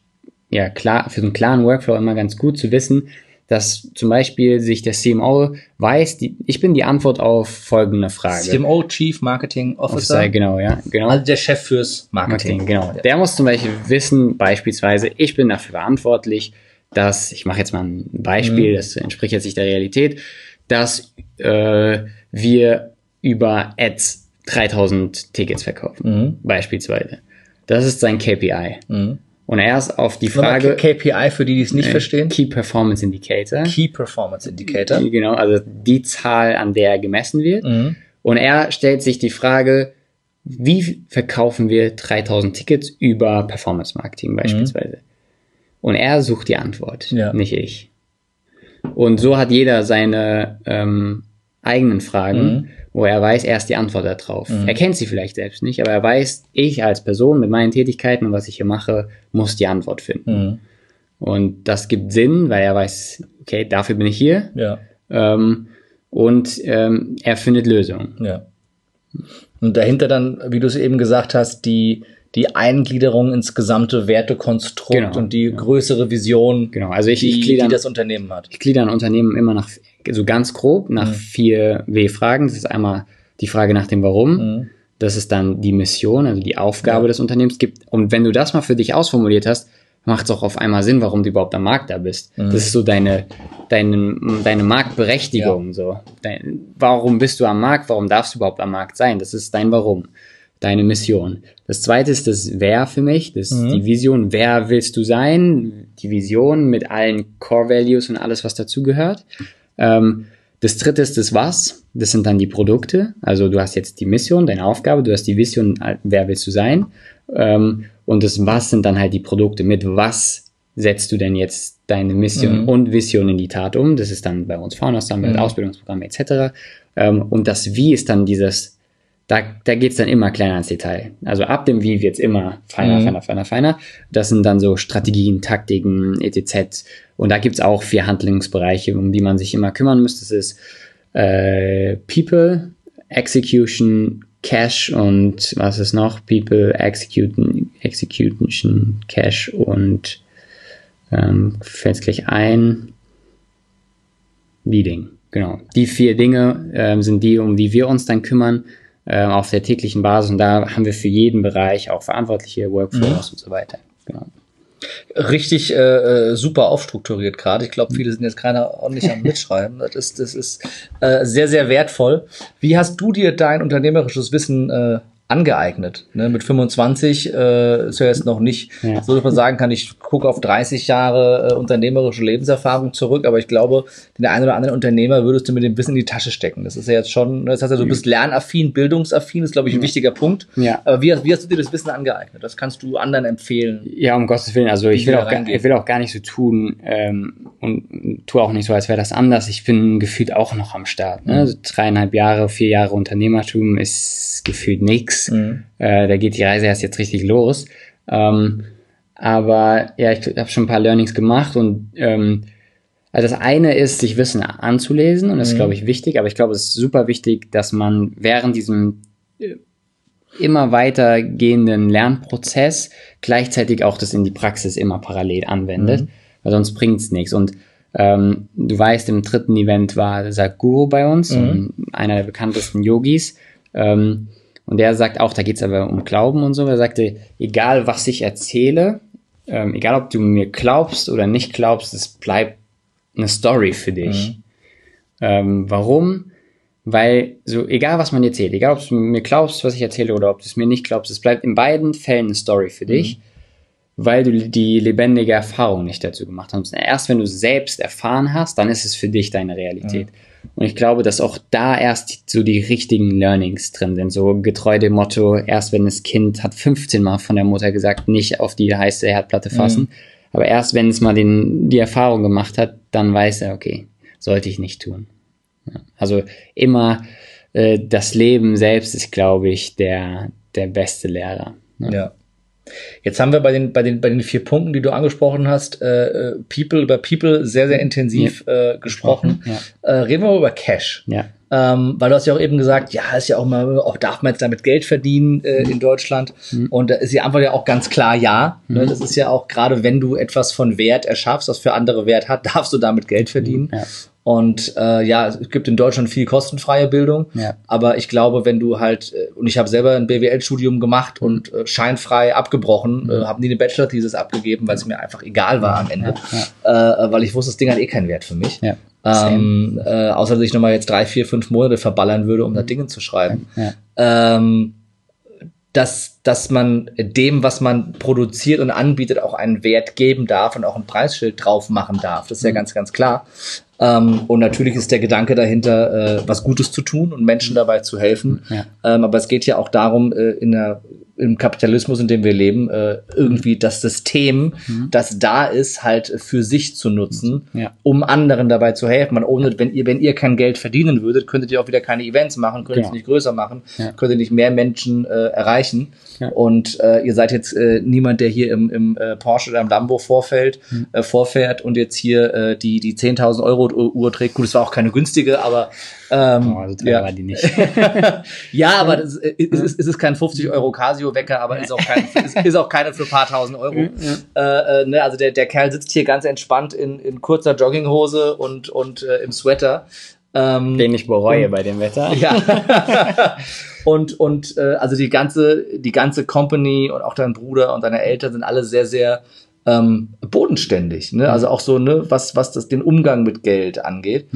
einen klaren Workflow immer ganz gut zu wissen, dass zum Beispiel sich der CMO weiß, ich bin die Antwort auf folgende Frage. CMO, Chief Marketing Officer. Genau. Also der Chef fürs Marketing. Genau. Der muss zum Beispiel wissen, beispielsweise, ich bin dafür verantwortlich, dass, ich mache jetzt mal ein Beispiel, das entspricht jetzt nicht der Realität, dass wir über Ads 3000 Tickets verkaufen, beispielsweise. Das ist sein KPI. Und erst auf die Frage... KPI, für die es nicht verstehen? Key Performance Indicator. Key Performance Indicator. Genau, also die Zahl, an der gemessen wird. Und er stellt sich die Frage, wie verkaufen wir 3000 Tickets über Performance Marketing beispielsweise? Und er sucht die Antwort, nicht ich. Und so hat jeder seine eigenen Fragen, wo er weiß, er ist die Antwort darauf. Er kennt sie vielleicht selbst nicht, aber er weiß, ich als Person mit meinen Tätigkeiten und was ich hier mache, muss die Antwort finden. Und das gibt Sinn, weil er weiß, okay, dafür bin ich hier. Und er findet Lösungen. Und dahinter dann, wie du es eben gesagt hast, die Eingliederung ins gesamte Wertekonstrukt und die größere Vision, also die das Unternehmen hat. Ich gliedere ein Unternehmen immer so ganz grob nach 4 W-Fragen. Das ist einmal die Frage nach dem Warum. Das ist dann die Mission, also die Aufgabe des Unternehmens gibt. Und wenn du das mal für dich ausformuliert hast, macht es auch auf einmal Sinn, warum du überhaupt am Markt da bist. Das ist so deine Marktberechtigung. So. Warum bist du am Markt? Warum darfst du überhaupt am Markt sein? Das ist dein Warum, deine Mission. Das zweite ist das Wer für mich, das ist die Vision. Wer willst du sein? Die Vision mit allen Core Values und alles, was dazugehört. Das dritte ist das Was. Das sind dann die Produkte. Also du hast jetzt die Mission, deine Aufgabe, du hast die Vision, wer willst du sein? Und das Was sind dann halt die Produkte. Mit was setzt du denn jetzt deine Mission und Vision in die Tat um? Das ist dann bei uns Founders Summit, Ausbildungsprogramme etc. Und das Wie ist dann dieses, da geht's dann immer kleiner ins Detail. Also ab dem Wie wird's immer feiner. Das sind dann so Strategien, Taktiken, etc. Und da gibt's auch 4 Handlungsbereiche, um die man sich immer kümmern muss. Das ist People, Execution, Cash und was ist noch? People, Execution, Cash und fällt gleich ein. Leading, genau. Die 4 Dinge sind die, um die wir uns dann kümmern auf der täglichen Basis. Und da haben wir für jeden Bereich auch verantwortliche Workflows und so weiter. Genau. Richtig super aufstrukturiert gerade. Ich glaube, viele sind jetzt gerade ordentlich am Mitschreiben. Das ist sehr, sehr wertvoll. Wie hast du dir dein unternehmerisches Wissen angeeignet. Ne? Mit 25 ist ja jetzt noch nicht so, dass man sagen kann, ich gucke auf 30 Jahre unternehmerische Lebenserfahrung zurück, aber ich glaube, den einen oder anderen Unternehmer würdest du mit dem Wissen in die Tasche stecken. Das ist ja jetzt schon, das heißt ja, du bist lernaffin, bildungsaffin, ist, glaube ich, ein wichtiger Punkt. Ja. Aber wie hast du dir das Wissen angeeignet? Das kannst du anderen empfehlen. Ja, um Gottes Willen. Also ich will auch gar nicht so tun und tue auch nicht so, als wäre das anders. Ich bin gefühlt auch noch am Start. Ne? Also 3,5 Jahre, 4 Jahre Unternehmertum ist gefühlt nix. Da geht die Reise erst jetzt richtig los. Aber ja, ich habe schon ein paar Learnings gemacht und also das eine ist, sich Wissen anzulesen und das ist, glaube ich, wichtig, aber ich glaube, es ist super wichtig, dass man während diesem immer weitergehenden Lernprozess gleichzeitig auch das in die Praxis immer parallel anwendet, weil sonst bringt es nichts. Und du weißt, im 3. Event war Sadhguru bei uns, einer der bekanntesten Yogis, und der sagt auch, da geht es aber um Glauben und so, er sagte, egal was ich erzähle, egal ob du mir glaubst oder nicht glaubst, es bleibt eine Story für dich. Warum? Weil, so egal was man dir erzählt, egal ob du mir glaubst, was ich erzähle, oder ob du es mir nicht glaubst, es bleibt in beiden Fällen eine Story für dich, weil du die lebendige Erfahrung nicht dazu gemacht hast. Erst wenn du selbst erfahren hast, dann ist es für dich deine Realität. Und ich glaube, dass auch da erst so die richtigen Learnings drin sind. So getreu dem Motto, erst wenn das Kind hat 15 Mal von der Mutter gesagt, nicht auf die heiße Herdplatte fassen. Aber erst wenn es mal die Erfahrung gemacht hat, dann weiß er, okay, sollte ich nicht tun. Ja. Also immer das Leben selbst ist, glaube ich, der beste Lehrer. Ne? Ja. Jetzt haben wir bei den 4 Punkten, die du angesprochen hast, über People sehr, sehr intensiv gesprochen. Reden wir mal über Cash. Ja. Weil du hast ja auch eben gesagt, ja, ist ja auch mal, auch darf man jetzt damit Geld verdienen in Deutschland? Und da ist die Antwort ja auch ganz klar ja. Ne? Das ist ja auch, gerade wenn du etwas von Wert erschaffst, was für andere Wert hat, darfst du damit Geld verdienen. Ja. Und es gibt in Deutschland viel kostenfreie Bildung, aber ich glaube, wenn du halt, und ich habe selber ein BWL-Studium gemacht und scheinfrei abgebrochen, habe nie eine Bachelor-Thesis abgegeben, weil es mir einfach egal war am Ende, weil ich wusste, das Ding hat eh keinen Wert für mich. Ja. Außer dass ich nochmal jetzt 3, 4, 5 Monate verballern würde, um da Dinge zu schreiben. Dass man dem, was man produziert und anbietet, auch einen Wert geben darf und auch ein Preisschild drauf machen darf. Das ist ja ganz, ganz klar. Und natürlich ist der Gedanke dahinter, was Gutes zu tun und Menschen dabei zu helfen. Aber es geht ja auch darum, im Kapitalismus, in dem wir leben, irgendwie das System, das da ist, halt für sich zu nutzen, um anderen dabei zu helfen. Wenn ihr kein Geld verdienen würdet, könntet ihr auch wieder keine Events machen, könntet es nicht größer machen, könntet nicht mehr Menschen erreichen. Und ihr seid jetzt niemand, der hier im Porsche oder im Lambo vorfährt und jetzt hier die 10.000 Euro Uhr trägt. Gut, es war auch keine günstige, aber also teuer war die nicht. Ja, aber es ist kein 50 Euro Casio-Wecker, aber ist auch keine für ein paar tausend Euro. Ne, also der Kerl sitzt hier ganz entspannt in kurzer Jogginghose und im Sweater. Den ich bereue bei dem Wetter. Ja. und also die ganze Company und auch dein Bruder und deine Eltern sind alle sehr, sehr bodenständig. Ne? Also auch so, ne, was den Umgang mit Geld angeht.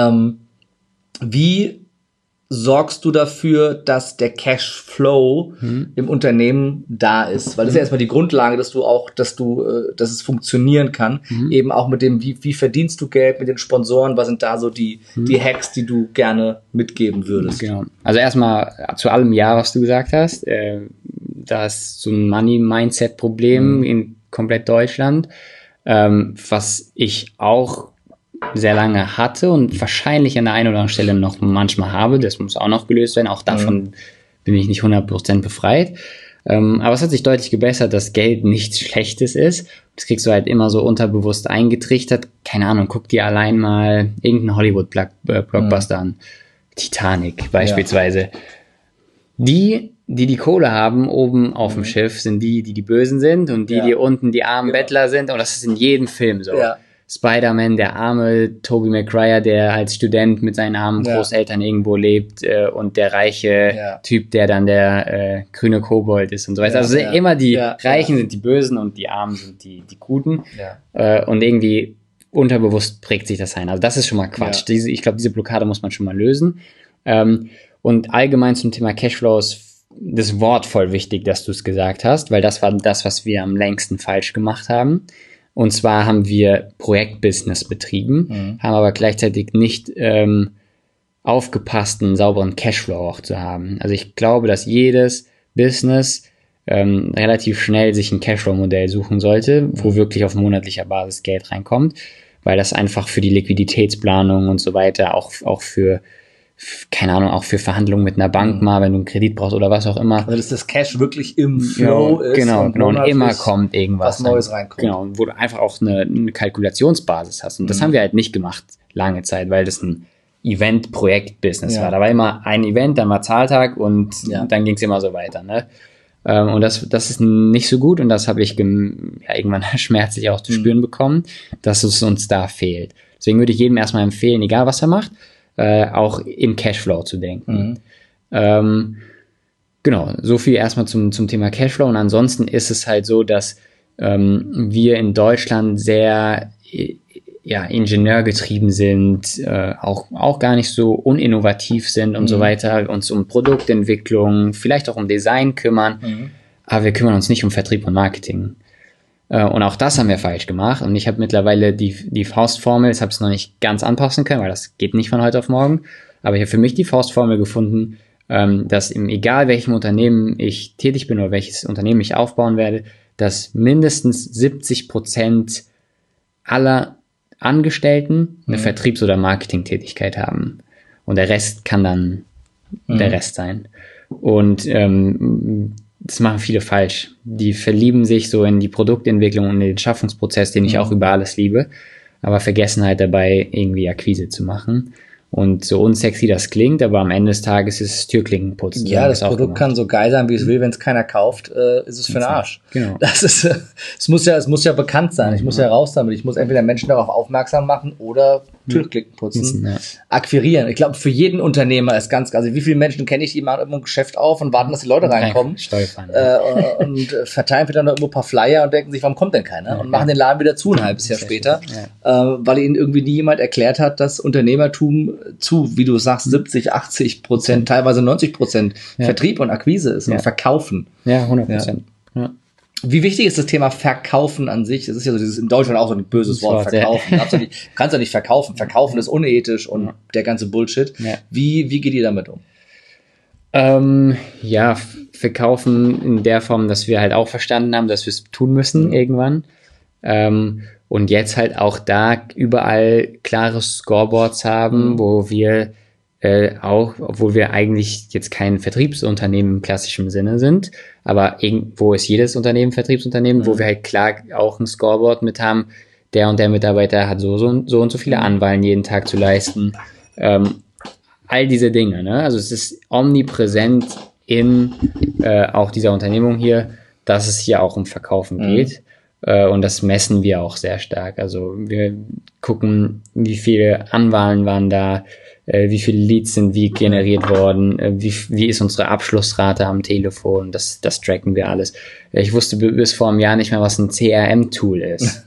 Wie sorgst du dafür, dass der Cashflow im Unternehmen da ist? Weil das ist ja erstmal die Grundlage, dass es funktionieren kann. Eben auch mit dem, wie verdienst du Geld mit den Sponsoren? Was sind da so die Hacks, die du gerne mitgeben würdest? Genau. Also erstmal zu allem Ja, was du gesagt hast. Da ist so ein Money-Mindset-Problem in komplett Deutschland, was ich auch sehr lange hatte und wahrscheinlich an der einen oder anderen Stelle noch manchmal habe. Das muss auch noch gelöst werden. Auch davon bin ich nicht 100% befreit. Aber es hat sich deutlich gebessert, dass Geld nichts Schlechtes ist. Das kriegst du halt immer so unterbewusst eingetrichtert. Keine Ahnung, guck dir allein mal irgendeinen Hollywood-Blockbuster an. Titanic beispielsweise. Die Kohle haben oben auf dem Schiff, sind die Bösen sind und die unten die armen Bettler sind. Und das ist in jedem Film so. Ja. Spider-Man, der arme Tobey Maguire, der als Student mit seinen armen Großeltern irgendwo lebt und der reiche Typ, der dann der grüne Kobold ist und so weiter. Also immer die Reichen sind die Bösen und die Armen sind die Guten. Und irgendwie unterbewusst prägt sich das ein. Also das ist schon mal Quatsch. Ich glaube, diese Blockade muss man schon mal lösen. Und allgemein zum Thema Cashflows das Wort voll wichtig, dass du es gesagt hast, weil das war das, was wir am längsten falsch gemacht haben. Und zwar haben wir Projektbusiness betrieben, haben aber gleichzeitig nicht aufgepasst, einen sauberen Cashflow auch zu haben. Also ich glaube, dass jedes Business relativ schnell sich ein Cashflow-Modell suchen sollte, wo wirklich auf monatlicher Basis Geld reinkommt, weil das einfach für die Liquiditätsplanung und so weiter, auch für, keine Ahnung, auch für Verhandlungen mit einer Bank mal, wenn du einen Kredit brauchst oder was auch immer. Also dass das Cash wirklich im Flow ist. Genau, und immer kommt irgendwas. Was Neues reinkommt. Genau, wo du einfach auch eine Kalkulationsbasis hast. Und das haben wir halt nicht gemacht, lange Zeit, weil das ein Event-Projekt-Business war. Da war immer ein Event, dann war Zahltag und dann ging es immer so weiter, ne? Und das ist nicht so gut und das habe ich irgendwann schmerzlich auch zu spüren bekommen, dass es uns da fehlt. Deswegen würde ich jedem erstmal empfehlen, egal was er macht, auch in Cashflow zu denken. Genau, so viel erstmal zum Thema Cashflow und ansonsten ist es halt so, dass wir in Deutschland sehr ingenieurgetrieben sind, auch gar nicht so uninnovativ sind und so weiter, uns um Produktentwicklung, vielleicht auch um Design kümmern, aber wir kümmern uns nicht um Vertrieb und Marketing. Und auch das haben wir falsch gemacht und ich habe mittlerweile die Faustformel, ich habe es noch nicht ganz anpassen können, weil das geht nicht von heute auf morgen, aber ich habe für mich die Faustformel gefunden, dass egal welchem Unternehmen ich tätig bin oder welches Unternehmen ich aufbauen werde, dass mindestens 70% aller Angestellten eine Vertriebs- oder Marketingtätigkeit haben. Und der Rest kann dann der Rest sein. Und das machen viele falsch. Die verlieben sich so in die Produktentwicklung und in den Schaffungsprozess, den ich auch über alles liebe, aber vergessen halt dabei, irgendwie Akquise zu machen. Und so unsexy das klingt, aber am Ende des Tages ist es Türklinkenputzen. Ja, das Produkt kann so geil sein, wie es will, wenn es keiner kauft, ist es für den Arsch. Genau. Es muss ja bekannt sein. Ich muss ja raus damit. Ich muss entweder Menschen darauf aufmerksam machen oder Türklinkenputzen, akquirieren. Ich glaube, für jeden Unternehmer ist also wie viele Menschen kenne ich, die machen irgendwo ein Geschäft auf und warten, dass die Leute reinkommen. Stolpern. Und verteilen vielleicht dann noch irgendwo ein paar Flyer und denken sich, warum kommt denn keiner? Und machen den Laden wieder zu ein halbes Jahr später, weil ihnen irgendwie nie jemand erklärt hat, dass Unternehmertum wie du sagst, 70-80%, teilweise 90% Vertrieb und Akquise ist und Verkaufen. Ja, 100%. Ja. Wie wichtig ist das Thema Verkaufen an sich? Das ist ja so dieses in Deutschland auch so ein böses Wort, Verkaufen. Du kannst ja nicht verkaufen. Verkaufen ist unethisch und der ganze Bullshit. Ja. Wie geht ihr damit um? Verkaufen in der Form, dass wir halt auch verstanden haben, dass wir es tun müssen irgendwann. Und jetzt halt auch da überall klare Scoreboards haben, wo wir obwohl wir eigentlich jetzt kein Vertriebsunternehmen im klassischen Sinne sind, aber irgendwo ist jedes Unternehmen Vertriebsunternehmen, wo wir halt klar auch ein Scoreboard mit haben, der und der Mitarbeiter hat so und so viele Anwahlen jeden Tag zu leisten. All diese Dinge, ne? Also es ist omnipräsent in auch dieser Unternehmung hier, dass es hier auch um Verkaufen geht. Und das messen wir auch sehr stark. Also wir gucken, wie viele Anwahlen waren da, wie viele Leads sind wie generiert worden, wie ist unsere Abschlussrate am Telefon, das tracken wir alles. Ich wusste bis vor einem Jahr nicht mehr, was ein CRM-Tool ist.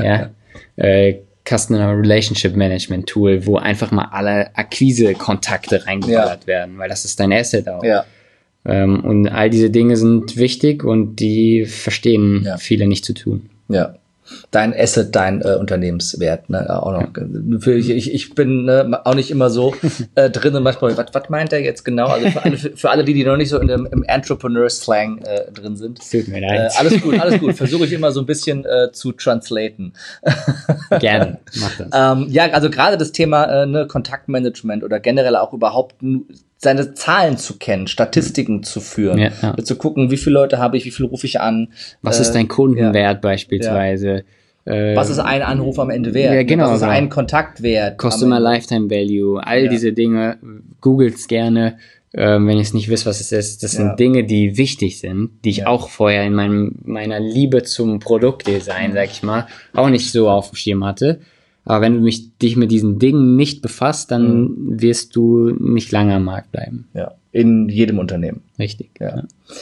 Customer Relationship Management Tool, wo einfach mal alle Akquise-Kontakte reingeballert werden, weil das ist dein Asset auch. Ja. Und all diese Dinge sind wichtig und die verstehen viele nicht zu tun. Ja. Dein Asset, dein Unternehmenswert, ne, auch noch. Ja. Ich bin auch nicht immer so drin und manchmal, was meint er jetzt genau? Also für alle, die noch nicht so im Entrepreneur-Slang drin sind. Tut mir leid. Alles gut. Versuche ich immer so ein bisschen zu translaten. Gerne, mach das. Also gerade das Thema Kontaktmanagement oder generell auch überhaupt seine Zahlen zu kennen, Statistiken zu führen, zu gucken, wie viele Leute habe ich, wie viel rufe ich an. Was ist dein Kundenwert beispielsweise? Was ist ein Anruf am Ende wert? Ja, genau, was ist ein Kontakt wert? Customer Lifetime Value, all diese Dinge, googelt's gerne, wenn ihr es nicht wisst, was es ist. Das sind Dinge, die wichtig sind, die ich auch vorher in meiner Liebe zum Produktdesign, sag ich mal, auch nicht so auf dem Schirm hatte. Aber wenn du dich mit diesen Dingen nicht befasst, dann wirst du nicht lange am Markt bleiben. Ja, in jedem Unternehmen. Richtig. Ja.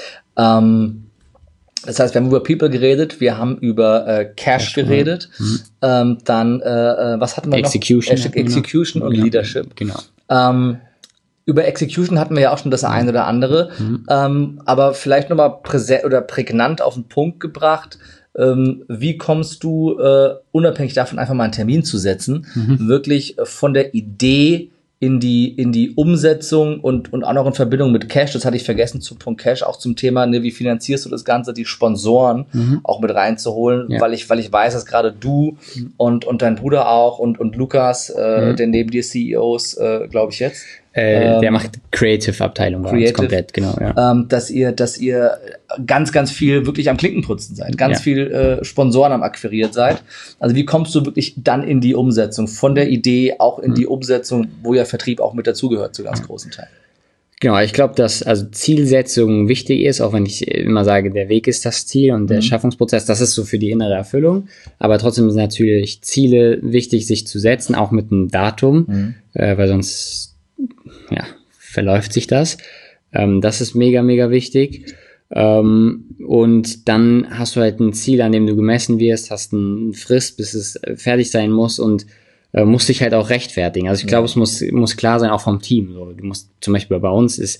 Das heißt, wir haben über People geredet, wir haben über Cash geredet, dann was hatten wir Execution noch? Execution und Leadership. Genau. Über Execution hatten wir ja auch schon das eine oder andere, aber vielleicht nochmal prägnant auf den Punkt gebracht. Wie kommst du, unabhängig davon einfach mal einen Termin zu setzen, wirklich von der Idee in die Umsetzung und auch noch in Verbindung mit Cash, das hatte ich vergessen, zum Punkt Cash, auch zum Thema, ne, wie finanzierst du das Ganze, die Sponsoren auch mit reinzuholen, weil ich weiß, dass gerade du und dein Bruder auch und Lukas, der neben dir CEOs, glaube ich jetzt, der macht Creative-Abteilung komplett, genau, ja. Dass ihr ganz, ganz viel wirklich am Klinkenputzen seid, ganz viel Sponsoren am Akquiriert seid. Also wie kommst du wirklich dann in die Umsetzung, von der Idee auch in die Umsetzung, wo ja Vertrieb auch mit dazugehört, zu ganz großen Teilen? Genau, ich glaube, dass also Zielsetzung wichtig ist, auch wenn ich immer sage, der Weg ist das Ziel und der Schaffungsprozess, das ist so für die innere Erfüllung. Aber trotzdem sind natürlich Ziele wichtig, sich zu setzen, auch mit einem Datum, weil sonst verläuft sich das. Das ist mega, mega wichtig. Und dann hast du halt ein Ziel, an dem du gemessen wirst, hast einen Frist, bis es fertig sein muss und musst dich halt auch rechtfertigen. Also ich glaube, es muss klar sein, auch vom Team. So, du musst zum Beispiel bei uns ist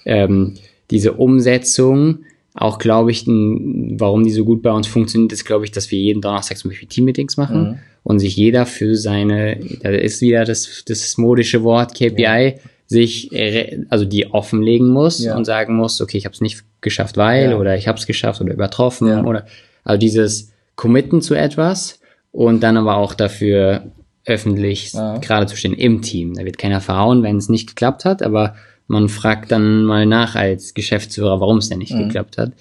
diese Umsetzung auch, glaube ich, warum die so gut bei uns funktioniert, ist, glaube ich, dass wir jeden Donnerstag zum Beispiel Teammeetings machen und sich jeder für seine, da ist wieder das modische Wort KPI, sich also die offenlegen muss und sagen muss, okay, ich habe es nicht geschafft, weil oder ich habe es geschafft oder übertroffen oder also dieses Committen zu etwas und dann aber auch dafür öffentlich gerade zu stehen im Team. Da wird keiner verhauen, wenn es nicht geklappt hat, aber man fragt dann mal nach als Geschäftsführer, warum es denn nicht geklappt hat.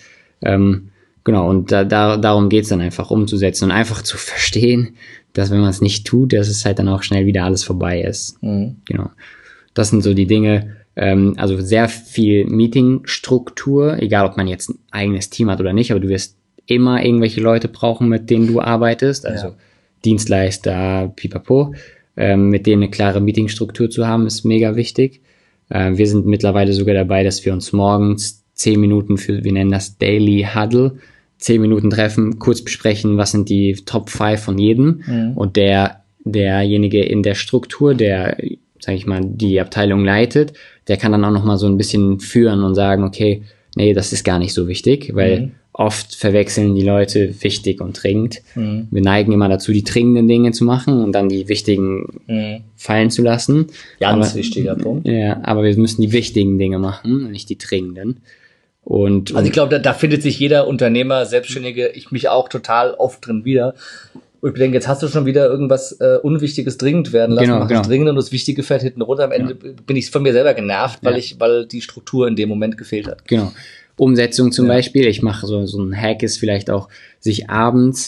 Genau, und darum geht's dann einfach umzusetzen und einfach zu verstehen, dass wenn man es nicht tut, dass es halt dann auch schnell wieder alles vorbei ist. Genau. Das sind so die Dinge, also sehr viel Meetingstruktur, egal ob man jetzt ein eigenes Team hat oder nicht, aber du wirst immer irgendwelche Leute brauchen, mit denen du arbeitest, also Dienstleister, pipapo, mit denen eine klare Meetingstruktur zu haben, ist mega wichtig. Wir sind mittlerweile sogar dabei, dass wir uns morgens 10 Minuten wir nennen das Daily Huddle, 10 Minuten treffen, kurz besprechen, was sind die Top 5 von jedem und derjenige in der Struktur, der sage ich mal, die Abteilung leitet, der kann dann auch nochmal so ein bisschen führen und sagen, okay, nee, das ist gar nicht so wichtig, weil oft verwechseln die Leute wichtig und dringend. Wir neigen immer dazu, die dringenden Dinge zu machen und dann die wichtigen fallen zu lassen. Ganz wichtiger Punkt. Ja, aber wir müssen die wichtigen Dinge machen, nicht die dringenden. Und ich glaube, da findet sich jeder Unternehmer, Selbstständige, ich mich auch total oft drin wieder. Und ich denke, jetzt hast du schon wieder irgendwas Unwichtiges dringend werden lassen. Mach das Dringende und das Wichtige fällt hinten runter. Am Ende bin ich von mir selber genervt, weil die Struktur in dem Moment gefehlt hat. Genau. Umsetzung zum Beispiel. Ich mache so ein Hack ist vielleicht auch, sich abends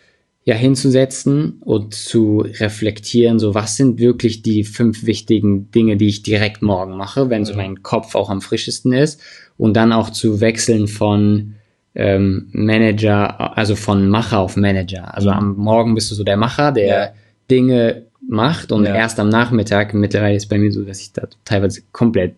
hinzusetzen und zu reflektieren, so was sind wirklich die 5 wichtigen Dinge, die ich direkt morgen mache, wenn so mein Kopf auch am frischesten ist. Und dann auch zu wechseln von Manager, also von Macher auf Manager. Also am Morgen bist du so der Macher, der Dinge macht und erst am Nachmittag, mittlerweile ist bei mir so, dass ich da teilweise komplett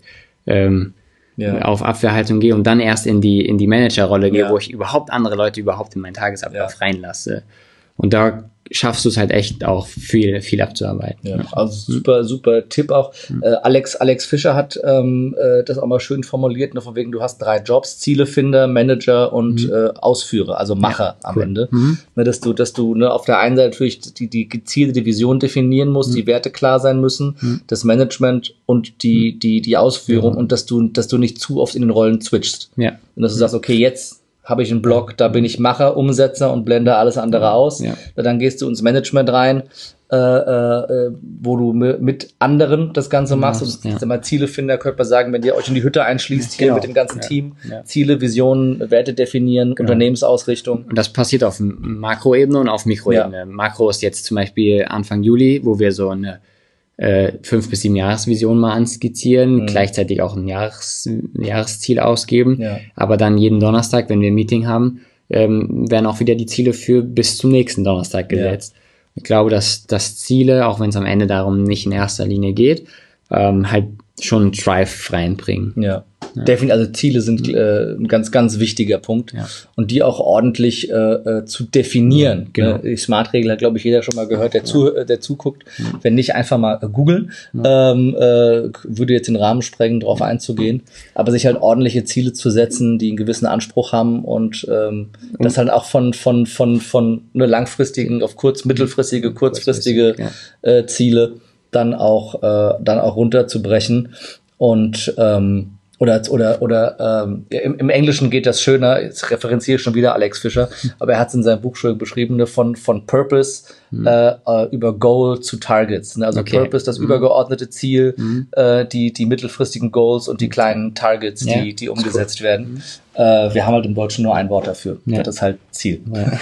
auf Abwehrhaltung gehe und dann erst in die Managerrolle gehe, wo ich überhaupt andere Leute überhaupt in meinen Tagesablauf reinlasse. Und da schaffst du es halt echt auch viel abzuarbeiten. Ja, also super Tipp auch. Alex Fischer hat das auch mal schön formuliert, ne, von wegen, du hast 3 Jobs, Zielefinder, Manager und Ausführer, also Macher am Ende. Ne, dass du auf der einen Seite natürlich die gezielte Vision definieren musst, die Werte klar sein müssen, das Management und die Ausführung und dass du nicht zu oft in den Rollen switchst. Ja. Und dass du sagst, okay, jetzt habe ich einen Blog, da bin ich Macher, Umsetzer und blende alles andere aus. Ja. Dann gehst du ins Management rein, wo du mit anderen das Ganze machst. Und Zielefinder könnte man sagen, wenn ihr euch in die Hütte einschließt, hier mit dem ganzen Team, Ziele, Visionen, Werte definieren, Unternehmensausrichtung. Und das passiert auf Makroebene und auf Mikroebene. Ja. Makro ist jetzt zum Beispiel Anfang Juli, wo wir so eine 5 bis 7 Jahresvision mal anskizzieren, gleichzeitig auch ein Jahresziel ausgeben, aber dann jeden Donnerstag, wenn wir ein Meeting haben, werden auch wieder die Ziele für bis zum nächsten Donnerstag gesetzt. Ich glaube, dass Ziele, auch wenn es am Ende darum nicht in erster Linie geht, halt schon einen Drive reinbringen. Ja. Definitiv, also Ziele sind ein ganz, ganz wichtiger Punkt. Ja. Und die auch ordentlich zu definieren. Genau. Die Smart-Regel hat, glaube ich, jeder schon mal gehört, der zuguckt. Wenn nicht, einfach mal googeln. Würde jetzt den Rahmen sprengen, darauf einzugehen. Aber sich halt ordentliche Ziele zu setzen, die einen gewissen Anspruch haben und das halt auch von langfristigen auf mittelfristige, kurzfristige Ziele dann auch runterzubrechen. Und im Englischen geht das schöner, jetzt referenziere ich schon wieder Alex Fischer, aber er hat es in seinem Buch schon beschrieben, von Purpose über Goal zu Targets. Also Purpose, das übergeordnete Ziel, die mittelfristigen Goals und die kleinen Targets, die umgesetzt werden. Wir haben halt im Deutschen nur ein Wort dafür. Ja. Das ist halt Ziel.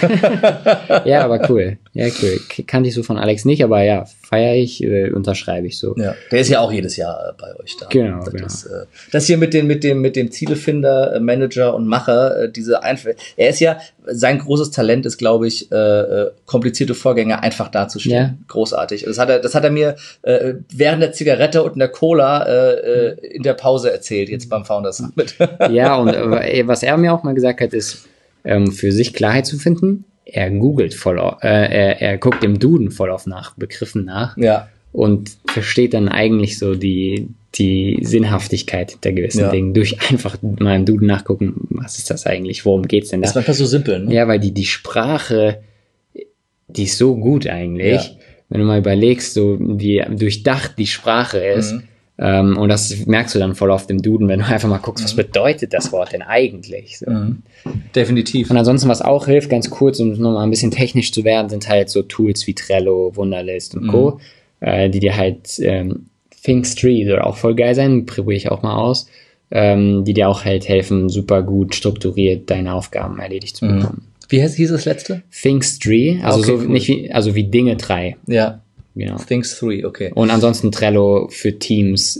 Ja, aber cool. Ja, cool. Kannte ich so von Alex nicht, aber ja, feiere ich, unterschreibe ich so. Ja, der ist ja auch jedes Jahr bei euch da. Genau. Das hier mit dem Zielefinder, Manager und Macher, er ist ja, sein großes Talent ist, glaube ich, komplizierte Vorgänge einfach darzustellen. Ja. Großartig. Das hat er mir während der Zigarette und der Cola in der Pause erzählt, jetzt beim Founders Summit. Ja, und was er mir auch mal gesagt hat, ist, für sich Klarheit zu finden, er googelt er guckt im Duden voll auf nach Begriffen nach. Ja. Und versteht dann eigentlich so die Sinnhaftigkeit der gewissen Dinge durch einfach mal im Duden nachgucken, was ist das eigentlich, worum geht's denn da? Das ist manchmal so simpel, ne? Ja, weil die Sprache, die ist so gut eigentlich, wenn du mal überlegst, so wie durchdacht die Sprache ist. Und das merkst du dann voll auf dem Duden, wenn du einfach mal guckst, was bedeutet das Wort denn eigentlich? So. Definitiv. Und ansonsten, was auch hilft, ganz kurz, um nochmal ein bisschen technisch zu werden, sind halt so Tools wie Trello, Wunderlist und Co., die dir halt Thinktree soll auch voll geil sein, probiere ich auch mal aus, die dir auch halt helfen, super gut strukturiert deine Aufgaben erledigt zu bekommen. Wie hieß das letzte? Thinktree, also okay, so cool. nicht wie Dinge 3. Ja. Genau. Thinktree, okay. Und ansonsten Trello für Teams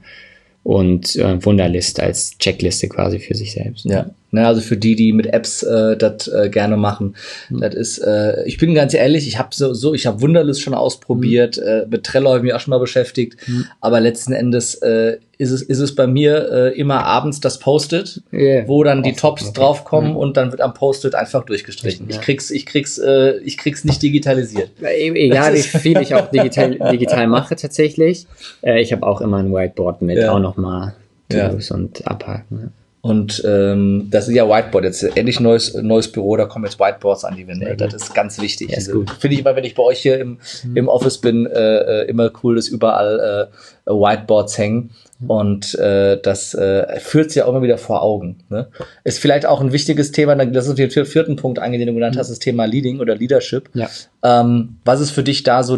und Wunderlist als Checkliste quasi für sich selbst. Ja, also für die mit Apps das gerne machen, das ist, ich bin ganz ehrlich, ich habe ich habe Wunderlist schon ausprobiert, mit Trello habe ich mich auch schon mal beschäftigt, aber letzten Endes ist es bei mir immer abends das Post-it, wo dann die Tops draufkommen und dann wird am Post-it einfach durchgestrichen. Ich krieg's nicht digitalisiert. Egal, wie viel ich auch digital mache tatsächlich. Ich habe auch immer ein Whiteboard mit, auch nochmal To-Dos und Abhaken. Ja. Und das ist ja Whiteboard, jetzt endlich neues Büro, da kommen jetzt Whiteboards an die Wände. Das ist ganz wichtig. Ja, finde ich immer, wenn ich bei euch hier im Office bin, immer cool, dass überall Whiteboards hängen. Und das führt sich ja auch immer wieder vor Augen. Ne? Ist vielleicht auch ein wichtiges Thema, dann lass uns den vierten Punkt eingehen, den du genannt hast, das Thema Leading oder Leadership. Ja. Was ist für dich da so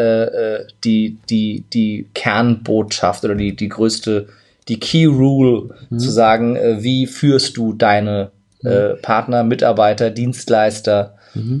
die Kernbotschaft oder die größte, die Key Rule, zu sagen, wie führst du deine Partner, Mitarbeiter, Dienstleister?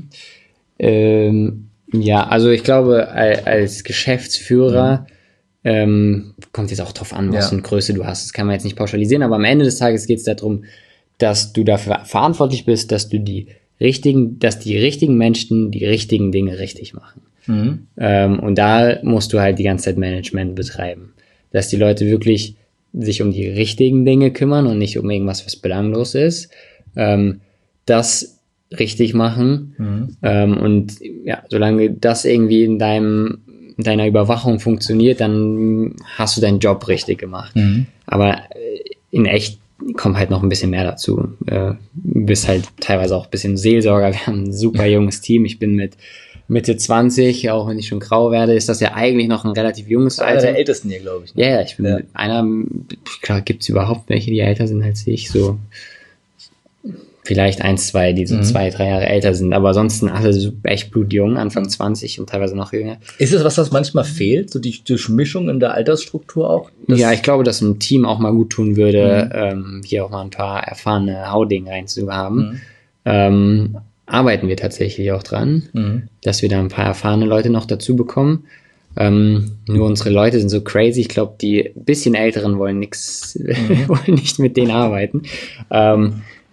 Ja, also ich glaube, als Geschäftsführer kommt jetzt auch drauf an, was für eine Größe du hast. Das kann man jetzt nicht pauschalisieren, aber am Ende des Tages geht es darum, dass du dafür verantwortlich bist, dass die richtigen Menschen die richtigen Dinge richtig machen. Und da musst du halt die ganze Zeit Management betreiben. Dass die Leute wirklich sich um die richtigen Dinge kümmern und nicht um irgendwas, was belanglos ist. Das richtig machen. Und ja, solange das irgendwie in deiner Überwachung funktioniert, dann hast du deinen Job richtig gemacht. Aber in echt kommt halt noch ein bisschen mehr dazu. Du bist halt teilweise auch ein bisschen Seelsorger. Wir haben ein super junges Team. Ich bin mit Mitte 20, auch wenn ich schon grau werde, ist das ja eigentlich noch ein relativ junges Alter. Einer der Ältesten hier, glaube ich. Ne? Ja, ich bin einer, klar, gibt es überhaupt welche, die älter sind als ich, so vielleicht 1, 2, die so 2, 3 Jahre älter sind, aber ansonsten alle so echt blutjung, Anfang 20 und teilweise noch jünger. Ist es was manchmal fehlt, so die Durchmischung in der Altersstruktur auch? Ja, ich glaube, dass ein Team auch mal gut tun würde, hier auch mal ein paar erfahrene Hauding reinzuhaben. Arbeiten wir tatsächlich auch dran, dass wir da ein paar erfahrene Leute noch dazu bekommen. Nur unsere Leute sind so crazy. Ich glaube, die bisschen Älteren wollen wollen nicht mit denen arbeiten. Nee,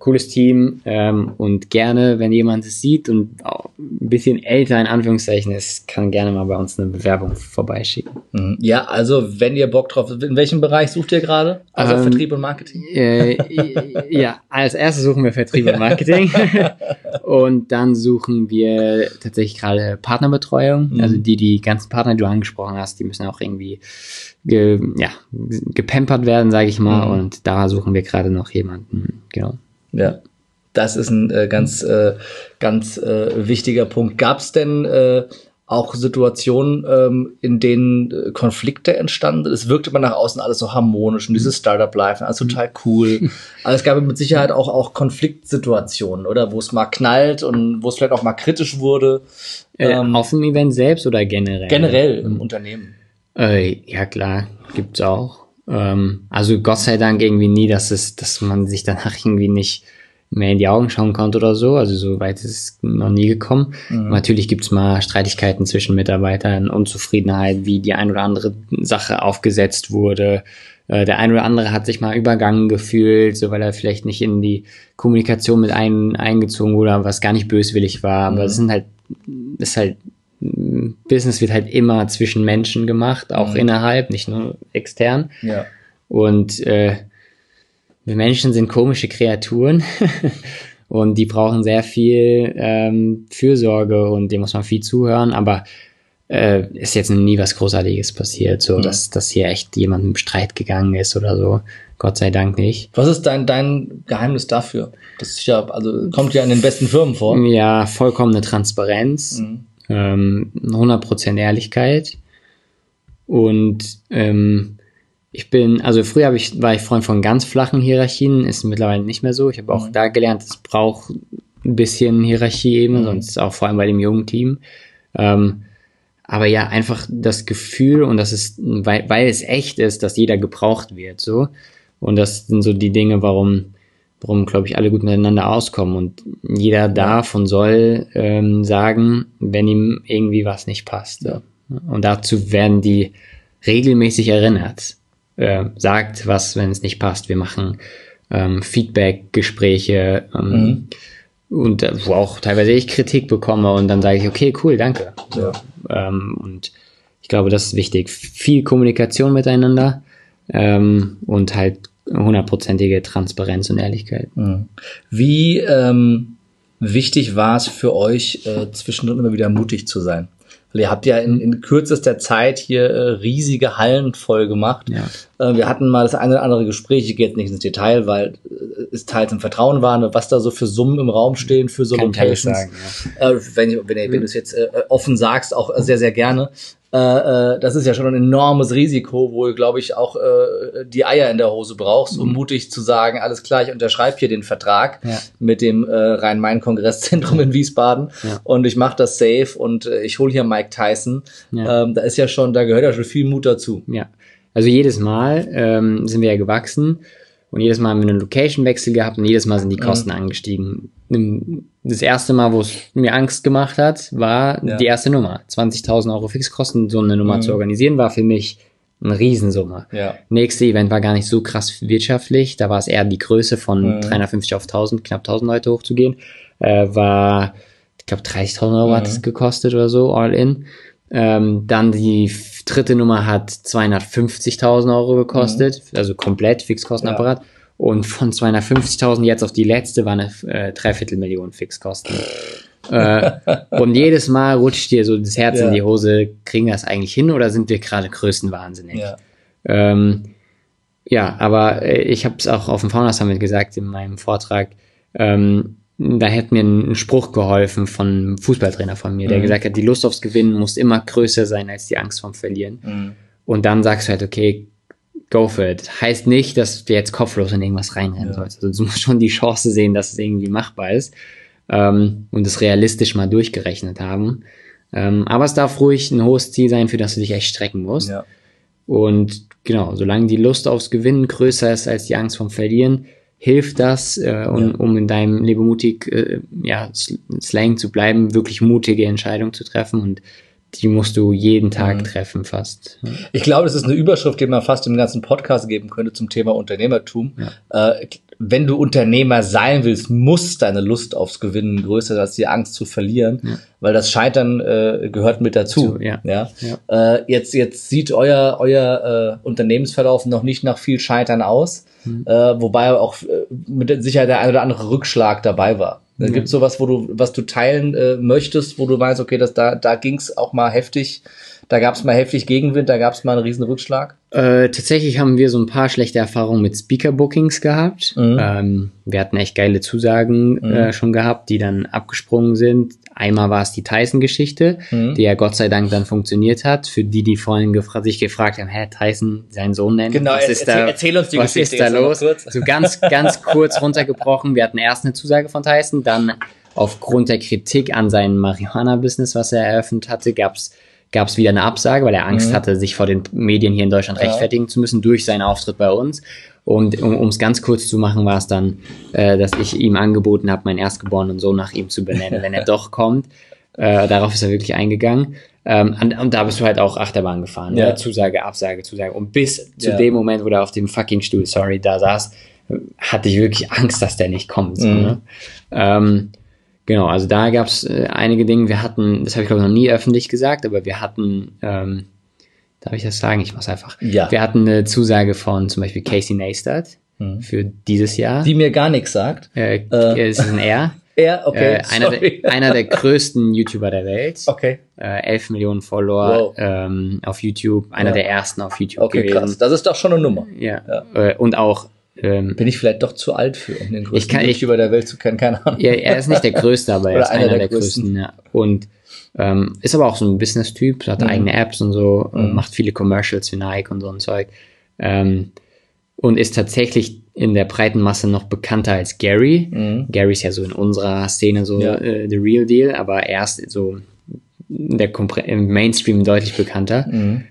cooles Team und gerne, wenn jemand es sieht und auch ein bisschen älter in Anführungszeichen ist, kann gerne mal bei uns eine Bewerbung vorbeischicken. Ja, also wenn ihr Bock drauf habt, in welchem Bereich sucht ihr gerade? Also Vertrieb und Marketing? Ja, als erstes suchen wir Vertrieb und Marketing und dann suchen wir tatsächlich gerade Partnerbetreuung. Also die ganzen Partner, die du angesprochen hast, die müssen auch irgendwie gepampert werden, sage ich mal, und da suchen wir gerade noch jemanden, genau. Ja, das ist ein ganz wichtiger Punkt. Gab es denn auch Situationen, in denen Konflikte entstanden sind? Es wirkte man nach außen alles so harmonisch und dieses Startup-Life, alles total cool. Aber es gab mit Sicherheit auch Konfliktsituationen, oder? Wo es mal knallt und wo es vielleicht auch mal kritisch wurde. Auf dem Event selbst oder generell? Generell im Unternehmen. Ja, klar, gibt's auch. Also Gott sei Dank irgendwie nie, dass man sich danach irgendwie nicht mehr in die Augen schauen konnte oder so. Also so weit ist es noch nie gekommen. Natürlich gibt's mal Streitigkeiten zwischen Mitarbeitern, Unzufriedenheit, wie die ein oder andere Sache aufgesetzt wurde. Der ein oder andere hat sich mal übergangen gefühlt, so weil er vielleicht nicht in die Kommunikation mit eingezogen wurde, was gar nicht böswillig war. Aber es ist halt Business wird halt immer zwischen Menschen gemacht, auch innerhalb, nicht nur extern. Ja. Und wir Menschen sind komische Kreaturen und die brauchen sehr viel Fürsorge und dem muss man viel zuhören, aber ist jetzt nie was Großartiges passiert, so dass hier echt jemand im Streit gegangen ist oder so. Gott sei Dank nicht. Was ist dein Geheimnis dafür? Das ist ja, also kommt ja in den besten Firmen vor. Ja, vollkommene Transparenz. 100% Ehrlichkeit und früher war ich Freund von ganz flachen Hierarchien, ist mittlerweile nicht mehr so. Ich habe auch da gelernt, es braucht ein bisschen Hierarchieebene, sonst auch vor allem bei dem jungen Team. Aber ja, einfach das Gefühl und das ist, weil es echt ist, dass jeder gebraucht wird, so. Und das sind so die Dinge, warum, glaube ich, alle gut miteinander auskommen und jeder darf und soll sagen, wenn ihm irgendwie was nicht passt. Ja. Und dazu werden die regelmäßig erinnert. Sagt was, wenn es nicht passt. Wir machen Feedback-Gespräche und wo auch teilweise ich Kritik bekomme und dann sage ich, okay, cool, danke. Ja. Und ich glaube, das ist wichtig. Viel Kommunikation miteinander und halt 100%ige Transparenz und Ehrlichkeit. Wie wichtig war es für euch, zwischendrin immer wieder mutig zu sein? Weil ihr habt ja in kürzester Zeit hier riesige Hallen voll gemacht. Ja. Wir hatten mal das eine oder andere Gespräch, ich gehe jetzt nicht ins Detail, weil es teils im Vertrauen war, was da so für Summen im Raum stehen für so Locations. Sagen, ja. Wenn du es jetzt offen sagst, auch sehr, sehr gerne. Das ist ja schon ein enormes Risiko, wo du, glaube ich, auch die Eier in der Hose brauchst, um mutig zu sagen, alles klar, ich unterschreibe hier den Vertrag mit dem Rhein-Main-Kongress-Zentrum in Wiesbaden und ich mache das safe und ich hole hier Mike Tyson. Da ist ja schon, da gehört ja schon viel Mut dazu. Ja, also jedes Mal sind wir ja gewachsen und jedes Mal haben wir einen Location-Wechsel gehabt und jedes Mal sind die Kosten angestiegen. Das erste Mal, wo es mir Angst gemacht hat, war die erste Nummer. 20.000 Euro Fixkosten, so eine Nummer zu organisieren, war für mich eine Riesensumme. Ja. Nächste Event war gar nicht so krass wirtschaftlich, da war es eher die Größe von 350 auf 1000, knapp 1000 Leute hochzugehen. War, ich glaube, 30.000 Euro hat es gekostet oder so, all in. Dann die dritte Nummer hat 250.000 Euro gekostet, also komplett Fixkostenapparat. Ja. Und von 250.000 jetzt auf die letzte war eine 250.000 Fixkosten. Und jedes Mal rutscht dir so das Herz in die Hose, kriegen wir das eigentlich hin oder sind wir gerade größenwahnsinnig? Ja, aber ich habe es auch auf dem Founders Summit gesagt in meinem Vortrag, da hätte mir ein Spruch geholfen von einem Fußballtrainer von mir, der gesagt hat, die Lust aufs Gewinnen muss immer größer sein als die Angst vorm Verlieren. Und dann sagst du halt, okay, go for it. Heißt nicht, dass du jetzt kopflos in irgendwas reinrennen sollst. Also du musst schon die Chance sehen, dass es irgendwie machbar ist und es realistisch mal durchgerechnet haben. Aber es darf ruhig ein hohes Ziel sein, für das du dich echt strecken musst. Ja. Und genau, solange die Lust aufs Gewinnen größer ist als die Angst vom Verlieren, hilft das, um in deinem Lebemutig Slang zu bleiben, wirklich mutige Entscheidungen zu treffen. Und die musst du jeden Tag treffen fast. Ich glaube, das ist eine Überschrift, die man fast im ganzen Podcast geben könnte zum Thema Unternehmertum. Ja. Wenn du Unternehmer sein willst, muss deine Lust aufs Gewinnen größer sein als die Angst zu verlieren, weil das Scheitern gehört mit dazu. Jetzt sieht euer Unternehmensverlauf noch nicht nach viel Scheitern aus, wobei auch mit Sicherheit der ein oder andere Rückschlag dabei war. Gibt es sowas, was du teilen möchtest, wo du meinst, okay, da ging es auch mal heftig, da gab es mal heftig Gegenwind, da gab es mal einen riesen Rückschlag? Tatsächlich haben wir so ein paar schlechte Erfahrungen mit Speaker-Bookings gehabt. Wir hatten echt geile Zusagen schon gehabt, die dann abgesprungen sind. Einmal war es die Tyson-Geschichte, die ja Gott sei Dank dann funktioniert hat. Für die vorhin sich gefragt haben, Tyson seinen Sohn nennt. Genau, erzähl uns die was Geschichte. Was ist da los? So ganz kurz runtergebrochen. Wir hatten erst eine Zusage von Tyson, dann aufgrund der Kritik an seinem Marihuana-Business, was er eröffnet hatte, gab's wieder eine Absage, weil er Angst hatte, sich vor den Medien hier in Deutschland rechtfertigen zu müssen durch seinen Auftritt bei uns. Und um es ganz kurz zu machen, war es dann, dass ich ihm angeboten habe, meinen erstgeborenen Sohn nach ihm zu benennen, wenn er doch kommt. Darauf ist er wirklich eingegangen. Und da bist du halt auch Achterbahn gefahren. Ja. Zusage, Absage, Zusage. Und bis zu dem Moment, wo der auf dem fucking Stuhl, da saß, hatte ich wirklich Angst, dass der nicht kommt. So, ne? Genau, also da gab es einige Dinge. Wir hatten, das habe ich glaube ich noch nie öffentlich gesagt, aber wir hatten, darf ich das sagen? Ich mach's einfach. Ja. Wir hatten eine Zusage von zum Beispiel Casey Neistat für dieses Jahr. Die mir gar nichts sagt. Es ist ein R. R, okay. Einer der größten YouTuber der Welt. Okay. 11 Millionen Follower auf YouTube. Einer der ersten auf YouTube gewesen. Krass. Das ist doch schon eine Nummer. Ja. Und auch bin ich vielleicht doch zu alt für, um den größten YouTuber der Welt zu kennen? Keine Ahnung. Ja, er ist nicht der Größte, aber er ist einer der größten. Ja. Und ist aber auch so ein Business-Typ, hat eigene Apps und so, macht viele Commercials für Nike und so ein Zeug. Und ist tatsächlich in der breiten Masse noch bekannter als Gary. Gary ist ja so in unserer Szene so the real deal, aber er ist so im Mainstream deutlich bekannter.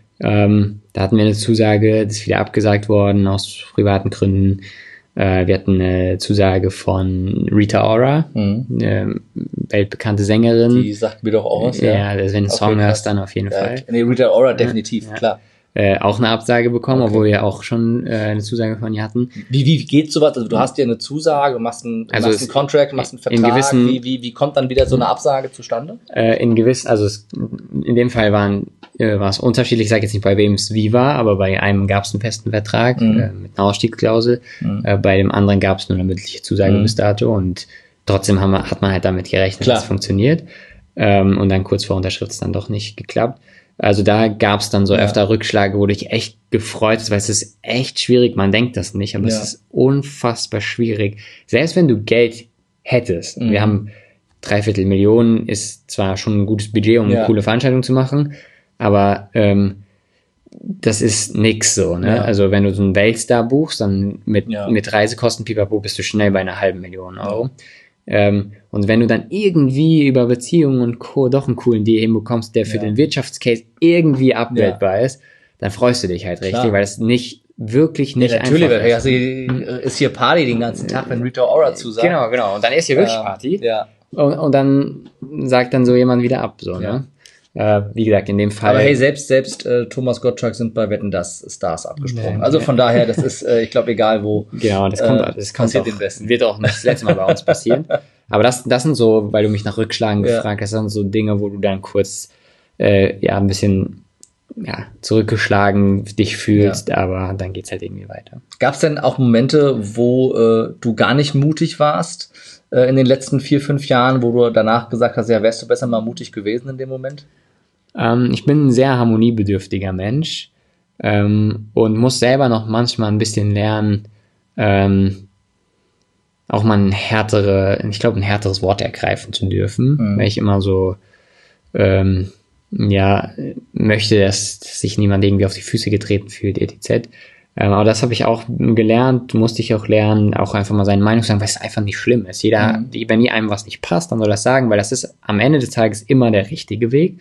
Da hatten wir eine Zusage, das ist wieder abgesagt worden aus privaten Gründen. Wir hatten eine Zusage von Rita Ora, eine weltbekannte Sängerin. Die sagt mir doch auch was. Ja, wenn du einen Song hörst, dann auf jeden Fall. Nee, Rita Ora definitiv, klar. Auch eine Absage bekommen, obwohl wir auch schon eine Zusage von ihr hatten. Wie geht sowas? Also du hast ja eine Zusage, machst einen Contract, machst einen Vertrag. Wie kommt dann wieder so eine Absage zustande? In dem Fall war es unterschiedlich. Ich sage jetzt nicht, bei wem es wie war, aber bei einem gab es einen festen Vertrag mit einer Ausstiegsklausel. Bei dem anderen gab es nur eine mündliche Zusage bis dato und trotzdem hat man halt damit gerechnet, dass es funktioniert. Und dann kurz vor Unterschrift ist dann doch nicht geklappt. Also da gab es dann so öfter Rückschläge, wo du dich echt gefreut hast, weil es ist echt schwierig, man denkt das nicht, aber es ist unfassbar schwierig. Selbst wenn du Geld hättest, wir haben 3/4 Millionen, ist zwar schon ein gutes Budget, um eine coole Veranstaltung zu machen, aber das ist nix so, ne? Ja. Also wenn du so einen Weltstar buchst, dann mit Reisekosten, pipapo, bist du schnell bei 500.000 Euro. Und wenn du dann irgendwie über Beziehungen und Co. doch einen coolen Deal hinbekommst, der für den Wirtschaftscase irgendwie abbildbar ist, dann freust du dich halt richtig, weil es wirklich nicht einfach ist. Natürlich, ist hier Party den ganzen Tag, wenn Rita Ora zusagt. Genau. Und dann ist hier wirklich Party. Ja. Und dann sagt dann so jemand wieder ab, so, ne? Wie gesagt, in dem Fall. Aber hey, selbst Thomas Gottschalk sind bei Wetten, das Stars abgesprungen. Also von daher, das ist, ich glaube, egal wo. Genau, das kommt auch, wird auch nicht das letzte Mal bei uns passieren. Aber das sind so, weil du mich nach Rückschlagen gefragt hast, das sind so Dinge, wo du dann kurz ein bisschen zurückgeschlagen dich fühlst, aber dann geht's halt irgendwie weiter. Gab es denn auch Momente, wo du gar nicht mutig warst in den letzten 4-5 Jahren, wo du danach gesagt hast, ja, wärst du besser mal mutig gewesen in dem Moment? Ich bin ein sehr harmoniebedürftiger Mensch und muss selber noch manchmal ein bisschen lernen, auch mal ein härteres Wort ergreifen zu dürfen, weil ich immer so möchte, dass sich niemand irgendwie auf die Füße getreten fühlt, etc. Aber das habe ich auch gelernt, musste ich auch lernen, auch einfach mal seine Meinung sagen, weil es einfach nicht schlimm ist. Wenn einem was nicht passt, dann soll das sagen, weil das ist am Ende des Tages immer der richtige Weg.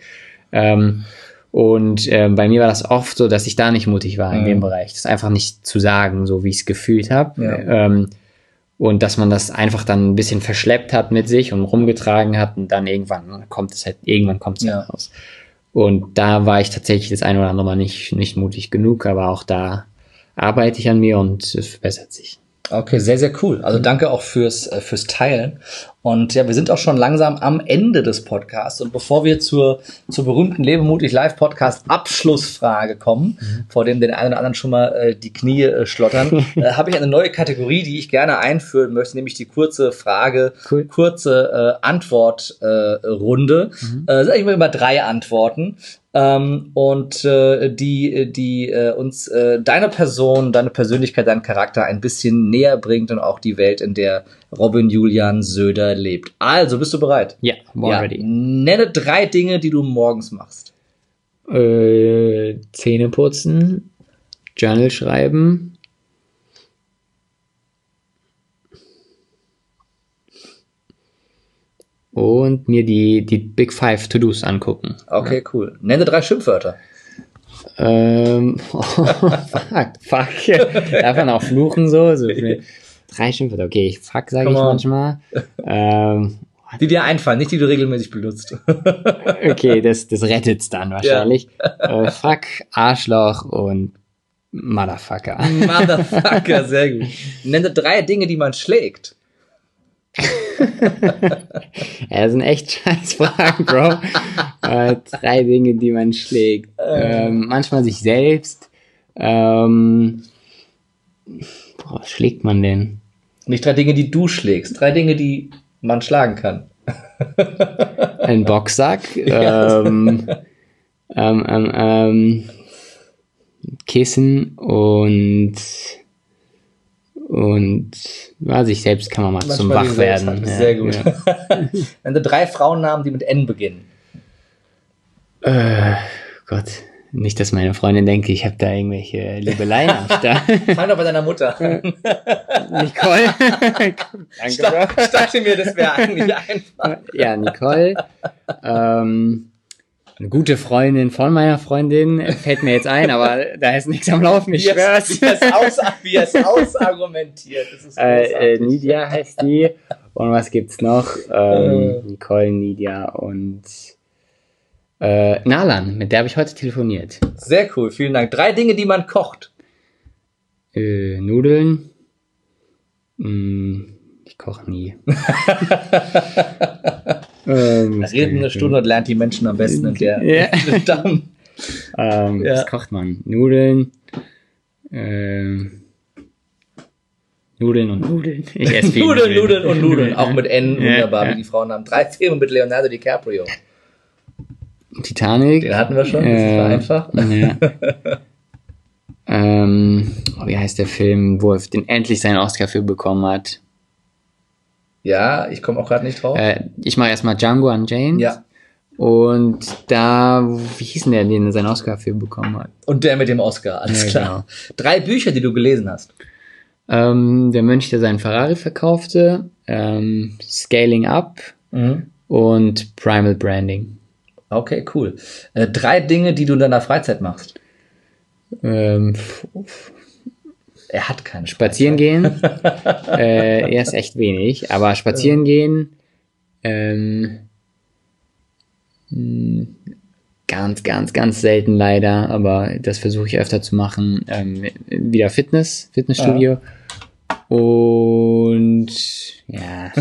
Und bei mir war das oft so, dass ich da nicht mutig war in dem Bereich, das einfach nicht zu sagen, so wie ich es gefühlt habe. Ja. Und dass man das einfach dann ein bisschen verschleppt hat mit sich und rumgetragen hat und dann irgendwann kommt es halt raus. Und da war ich tatsächlich das eine oder andere Mal nicht mutig genug, aber auch da arbeite ich an mir und es verbessert sich. Okay, sehr, sehr cool. Also danke auch fürs Teilen. Und ja, wir sind auch schon langsam am Ende des Podcasts. Und bevor wir zur berühmten Lebe mutig Live Podcast Abschlussfrage kommen, vor dem den einen oder anderen schon mal die Knie schlottern, habe ich eine neue Kategorie, die ich gerne einführen möchte, nämlich die kurze Frage, kurze Antwortrunde. Sag ich mal immer 3 Antworten. Die uns deine Person, deine Persönlichkeit, deinen Charakter ein bisschen näher bringt und auch die Welt, in der Robin Julian Söder lebt. Also, bist du bereit? Ja, ready. Nenne 3 Dinge, die du morgens machst. Zähne putzen, Journal schreiben, und mir die Big Five To-Dos angucken. Okay, cool. Nenne 3 Schimpfwörter. Fuck. Darf man auch fluchen so? 3 Schimpfwörter. Okay, fuck sage ich manchmal. Die dir einfallen, nicht die du regelmäßig benutzt. Okay, das rettet's dann wahrscheinlich. Ja. Fuck, Arschloch und Motherfucker. Motherfucker, sehr gut. Nenne 3 Dinge, die man schlägt. Ja, das sind echt scheiß Fragen, Bro. 3 Dinge, die man schlägt. Manchmal sich selbst. Was schlägt man denn? Nicht 3 Dinge, die du schlägst. 3 Dinge, die man schlagen kann. Ein Boxsack. Kissen und sich selbst kann man mal zum Wachwerden. Ja, sehr gut. Ja. Nenne 3 Frauennamen, die mit N beginnen. Gott, nicht, dass meine Freundin denkt, ich habe da irgendwelche Liebeleien am Start. Fang doch bei deiner Mutter an. Nicole. Danke, ich dachte mir, das wäre eigentlich einfach. Ja, Nicole. Eine gute Freundin von meiner Freundin fällt mir jetzt ein, aber da ist nichts am Laufen, ich schwör's. Wie es ausargumentiert. Nidia heißt die. Und was gibt's noch? Nicole, Nidia und Nalan, mit der habe ich heute telefoniert. Sehr cool, vielen Dank. 3 Dinge, die man kocht. Nudeln. Ich koche nie. Redet eine Stunde und lernt die Menschen am besten in der Damm. Was kocht man? Nudeln. Nudeln und Nudeln. Ich esse viel Nudeln und Nudeln. Auch mit N, wunderbar, wie die Frauen haben. 3 Filme mit Leonardo DiCaprio. Titanic. Den hatten wir schon, das war einfach. Ja. Wie heißt der Film, wo er endlich seinen Oscar für bekommen hat? Ja, ich komme auch gerade nicht drauf. Ich mache erstmal Django Unchained. Ja. Und da, wie hieß denn der, den seinen Oscar für bekommen hat? Und der mit dem Oscar, alles klar. Genau. 3 Bücher, die du gelesen hast. Der Mönch, der seinen Ferrari verkaufte, Scaling Up und Primal Branding. Okay, cool. 3 Dinge, die du in deiner Freizeit machst. Er hat keine Spazieren gehen. Er ist echt wenig, aber spazieren gehen, ganz selten leider, aber das versuche ich öfter zu machen. Wieder Fitnessstudio. Und ja.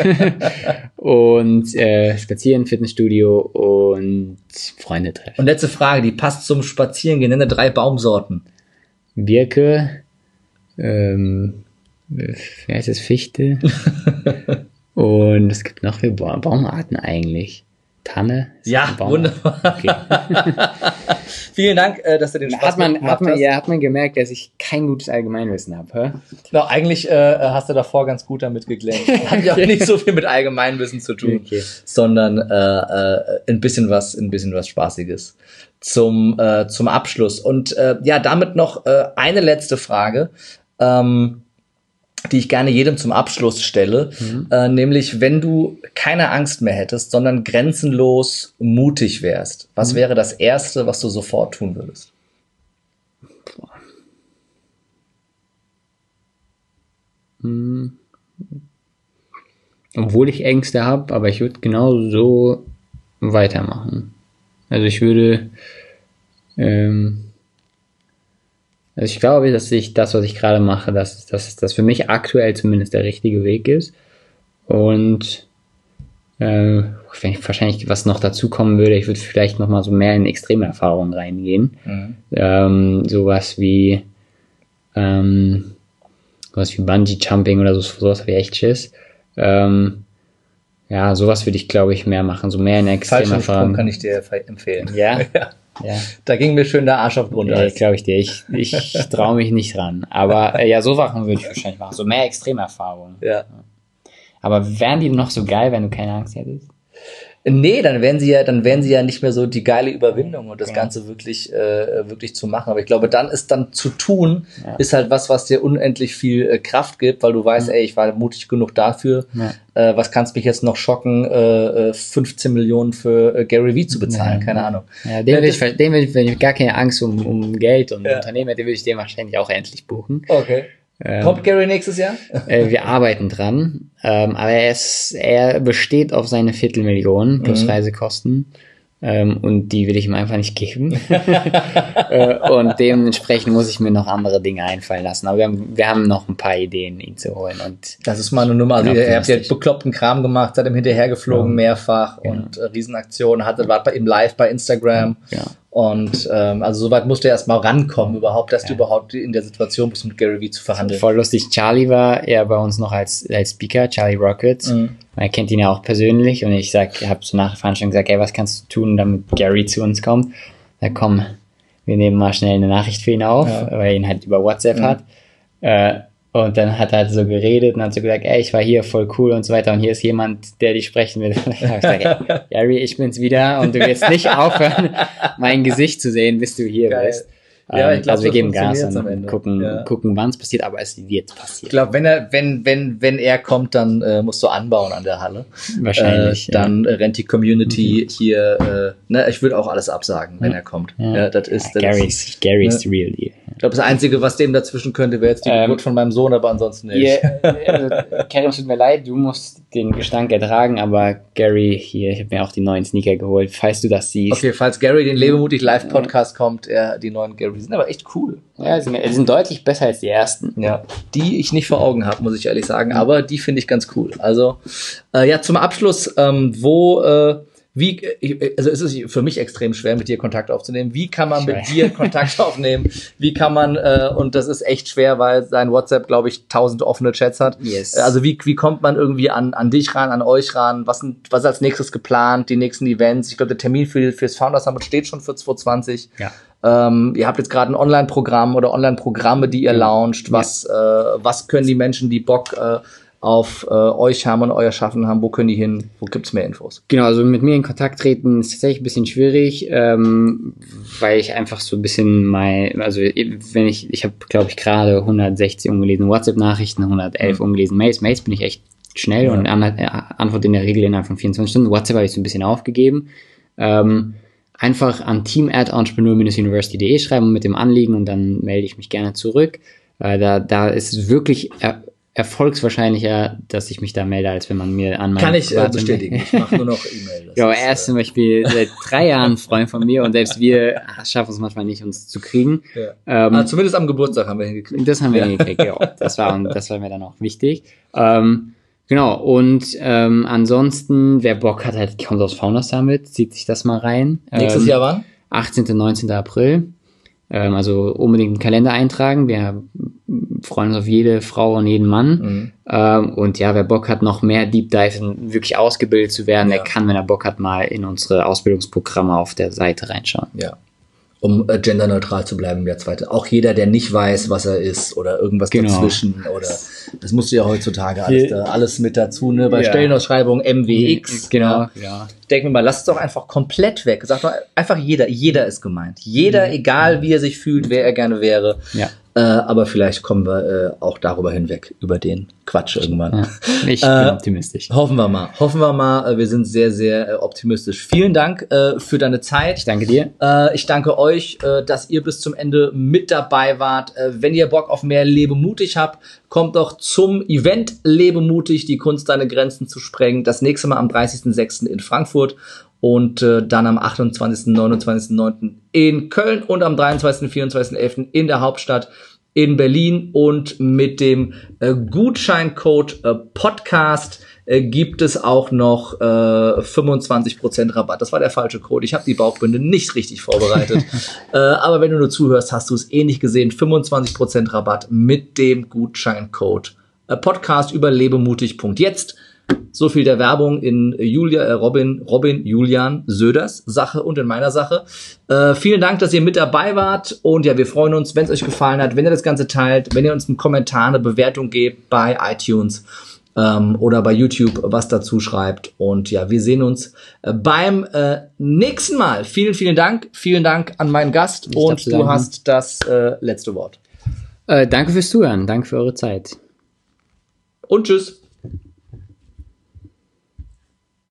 Und spazieren, Fitnessstudio und Freunde treffen. Und letzte Frage, die passt zum Spazierengehen. Nenne 3 Baumsorten. Birke, wie heißt es, Fichte. Und es gibt noch viele Baumarten eigentlich. Tanne? Ja, wunderbar. Okay. Vielen Dank, dass du den Spaß gemacht hast. Ja, hat man gemerkt, dass ich kein gutes Allgemeinwissen habe. Genau, eigentlich hast du davor ganz gut damit geglänzt. Hat ja auch nicht so viel mit Allgemeinwissen zu tun, sondern ein bisschen was Spaßiges zum Abschluss. Und damit noch eine letzte Frage, die ich gerne jedem zum Abschluss stelle, nämlich wenn du keine Angst mehr hättest, sondern grenzenlos mutig wärst, was wäre das Erste, was du sofort tun würdest? Obwohl ich Ängste habe, aber ich würde genau so weitermachen. Also ich würde, also ich glaube, dass das, was ich gerade mache, dass das für mich aktuell zumindest der richtige Weg ist. Und wenn ich wahrscheinlich was noch dazu kommen würde, ich würde vielleicht noch mal so mehr in extreme Erfahrungen reingehen. Sowas wie Bungee Jumping oder sowas habe ich echt Schiss. Ja, sowas würde ich, glaube ich, mehr machen, so mehr in extreme Erfahrungen. Kann ich dir empfehlen. Ja? Ja. Da ging mir schön der Arsch auf Grund. Ja, glaube ich dir. Ich traue mich nicht ran. Aber ja, so Sachen würde ich wahrscheinlich machen. So mehr Extremerfahrungen. Ja. Aber wären die noch so geil, wenn du keine Angst hättest? Nee, dann wären sie ja nicht mehr so die geile Überwindung und das Ganze wirklich zu machen. Aber ich glaube, dann zu tun, ist halt was dir unendlich viel Kraft gibt, weil du weißt, ey, ich war mutig genug dafür. Ja. Was kannst mich jetzt noch schocken, 15 Millionen für Gary Vee zu bezahlen? Keine Ahnung. Ja, den will ich gar keine Angst um Geld und Unternehmen hätte, würde ich den wahrscheinlich auch endlich buchen. Okay. Kommt Gary nächstes Jahr? Wir arbeiten dran, aber er besteht auf seine Viertelmillion plus Reisekosten und die will ich ihm einfach nicht geben. Und dementsprechend muss ich mir noch andere Dinge einfallen lassen. Aber wir haben noch ein paar Ideen, ihn zu holen. Und das ist mal eine Nummer. Also ihr habt ja bekloppten Kram gemacht, seid ihm hinterhergeflogen mehrfach und Riesenaktionen, wart bei ihm live bei Instagram. Ja. Und also soweit musst du erst mal rankommen überhaupt, dass du überhaupt in der Situation bist, mit Gary Vee zu verhandeln. Voll lustig. Charlie war ja bei uns noch als Speaker, Charlie Rockets. Man kennt ihn ja auch persönlich und ich habe so nach der Veranstaltung gesagt, ey, was kannst du tun, damit Gary zu uns kommt? Da komm, wir nehmen mal schnell eine Nachricht für ihn auf, weil er ihn halt über WhatsApp hat. Und dann hat er halt so geredet und hat so gesagt, ey, ich war hier, voll cool und so weiter und hier ist jemand, der dich sprechen will. Da hab ich gesagt, ey, Gary, ich bin's wieder und du willst nicht aufhören, mein Gesicht zu sehen, bis du hier bist. Ja, ich glaub, also wir geben Gas und gucken, wann es passiert, aber es wird passieren. Ich glaube, wenn er kommt, dann musst du anbauen an der Halle. Wahrscheinlich. Dann rennt die Community hier, ich würde auch alles absagen, wenn er kommt. Ja, Gary ist real deal. Ich glaube, das Einzige, was dem dazwischen könnte, wäre jetzt die Geburt von meinem Sohn, aber ansonsten nicht. Kerry, es tut mir leid, du musst den Gestank ertragen, aber Gary hier, ich habe mir auch die neuen Sneaker geholt, falls du das siehst. Okay, falls Gary den Lebemutig Live-Podcast kommt, die neuen Gary sind aber echt cool. Ja, sie sind deutlich besser als die ersten. Ja, die ich nicht vor Augen habe, muss ich ehrlich sagen, aber die finde ich ganz cool. Also, zum Abschluss, also es ist für mich extrem schwer, mit dir Kontakt aufzunehmen. Wie kann man mit dir Kontakt aufnehmen? Wie kann man, und das ist echt schwer, weil sein WhatsApp, glaube ich, 1000 offene Chats hat. Yes. Also wie kommt man irgendwie an dich ran, an euch ran? Was ist als nächstes geplant? Die nächsten Events? Ich glaube, der Termin fürs Founders Summit steht schon für 2020. Ja. Ihr habt jetzt gerade ein Online-Programm oder Online-Programme, die ihr launcht. Was können die Menschen, die Bock auf euch haben und euer Schaffen haben, wo können die hin? Wo gibt's mehr Infos? Genau, also mit mir in Kontakt treten ist tatsächlich ein bisschen schwierig, weil ich einfach so ein bisschen ich habe, glaube ich, gerade 160 ungelesene WhatsApp-Nachrichten, 111 ungelesene Mails. Mails bin ich echt schnell und antworte in der Regel innerhalb von 24 Stunden. WhatsApp habe ich so ein bisschen aufgegeben. Einfach an team@entrepreneur-university.de schreiben mit dem Anliegen und dann melde ich mich gerne zurück. Da ist es wirklich erfolgswahrscheinlicher, dass ich mich da melde, als wenn man mir an meinen... Kann ich bestätigen. Ich mache nur noch E-Mail. Ja, er ist zum Beispiel seit 3 Jahren Freund von mir und selbst wir schaffen es manchmal nicht, uns zu kriegen. Ja. Zumindest am Geburtstag haben wir hingekriegt. Das haben wir hingekriegt, ja. Das war mir dann auch wichtig. Genau, und ansonsten, wer Bock hat, kommt aufs Founders Summit, zieht sich das mal rein. Nächstes Jahr wann? 18. und 19. April. Also unbedingt einen Kalender eintragen. Wir freuen uns auf jede Frau und jeden Mann. Und ja, wer Bock hat, noch mehr Deep Dive wirklich ausgebildet zu werden, der kann, wenn er Bock hat, mal in unsere Ausbildungsprogramme auf der Seite reinschauen. Ja. Um genderneutral zu bleiben, der zweite. Auch jeder, der nicht weiß, was er ist oder irgendwas dazwischen oder das musst du ja heutzutage alles mit dazu, ne? Bei Stellenausschreibung MWX. Genau, ja. Denken wir mal, lass es doch einfach komplett weg. Sag doch einfach jeder ist gemeint. Jeder, egal wie er sich fühlt, wer er gerne wäre. Ja. Aber vielleicht kommen wir auch darüber hinweg, über den Quatsch irgendwann. Ja, ich bin optimistisch. Hoffen wir mal. Wir sind sehr, sehr optimistisch. Vielen Dank für deine Zeit. Ich danke dir. Ich danke euch, dass ihr bis zum Ende mit dabei wart. Wenn ihr Bock auf mehr Lebemutig habt, kommt doch zum Event Lebemutig, die Kunst, deine Grenzen zu sprengen. Das nächste Mal am 30.06. in Frankfurt. und dann am 28., 29.09. in Köln und am 23., 24.11. in der Hauptstadt in Berlin. Und mit dem Gutscheincode Podcast gibt es auch noch 25% Rabatt. Das war der falsche Code. Ich habe die Bauchbinde nicht richtig vorbereitet. Aber wenn du nur zuhörst, hast du es eh nicht gesehen. 25% Rabatt mit dem Gutscheincode Podcast über lebemutig.jetzt. So viel der Werbung in Julian Söders Sache und in meiner Sache. Vielen Dank, dass ihr mit dabei wart. Und ja, wir freuen uns, wenn es euch gefallen hat, wenn ihr das Ganze teilt, wenn ihr uns einen Kommentar, eine Bewertung gebt bei iTunes oder bei YouTube was dazu schreibt. Und ja, wir sehen uns beim nächsten Mal. Vielen, vielen Dank. Vielen Dank an meinen Gast. Und du hast das letzte Wort. Danke fürs Zuhören. Danke für eure Zeit. Und tschüss.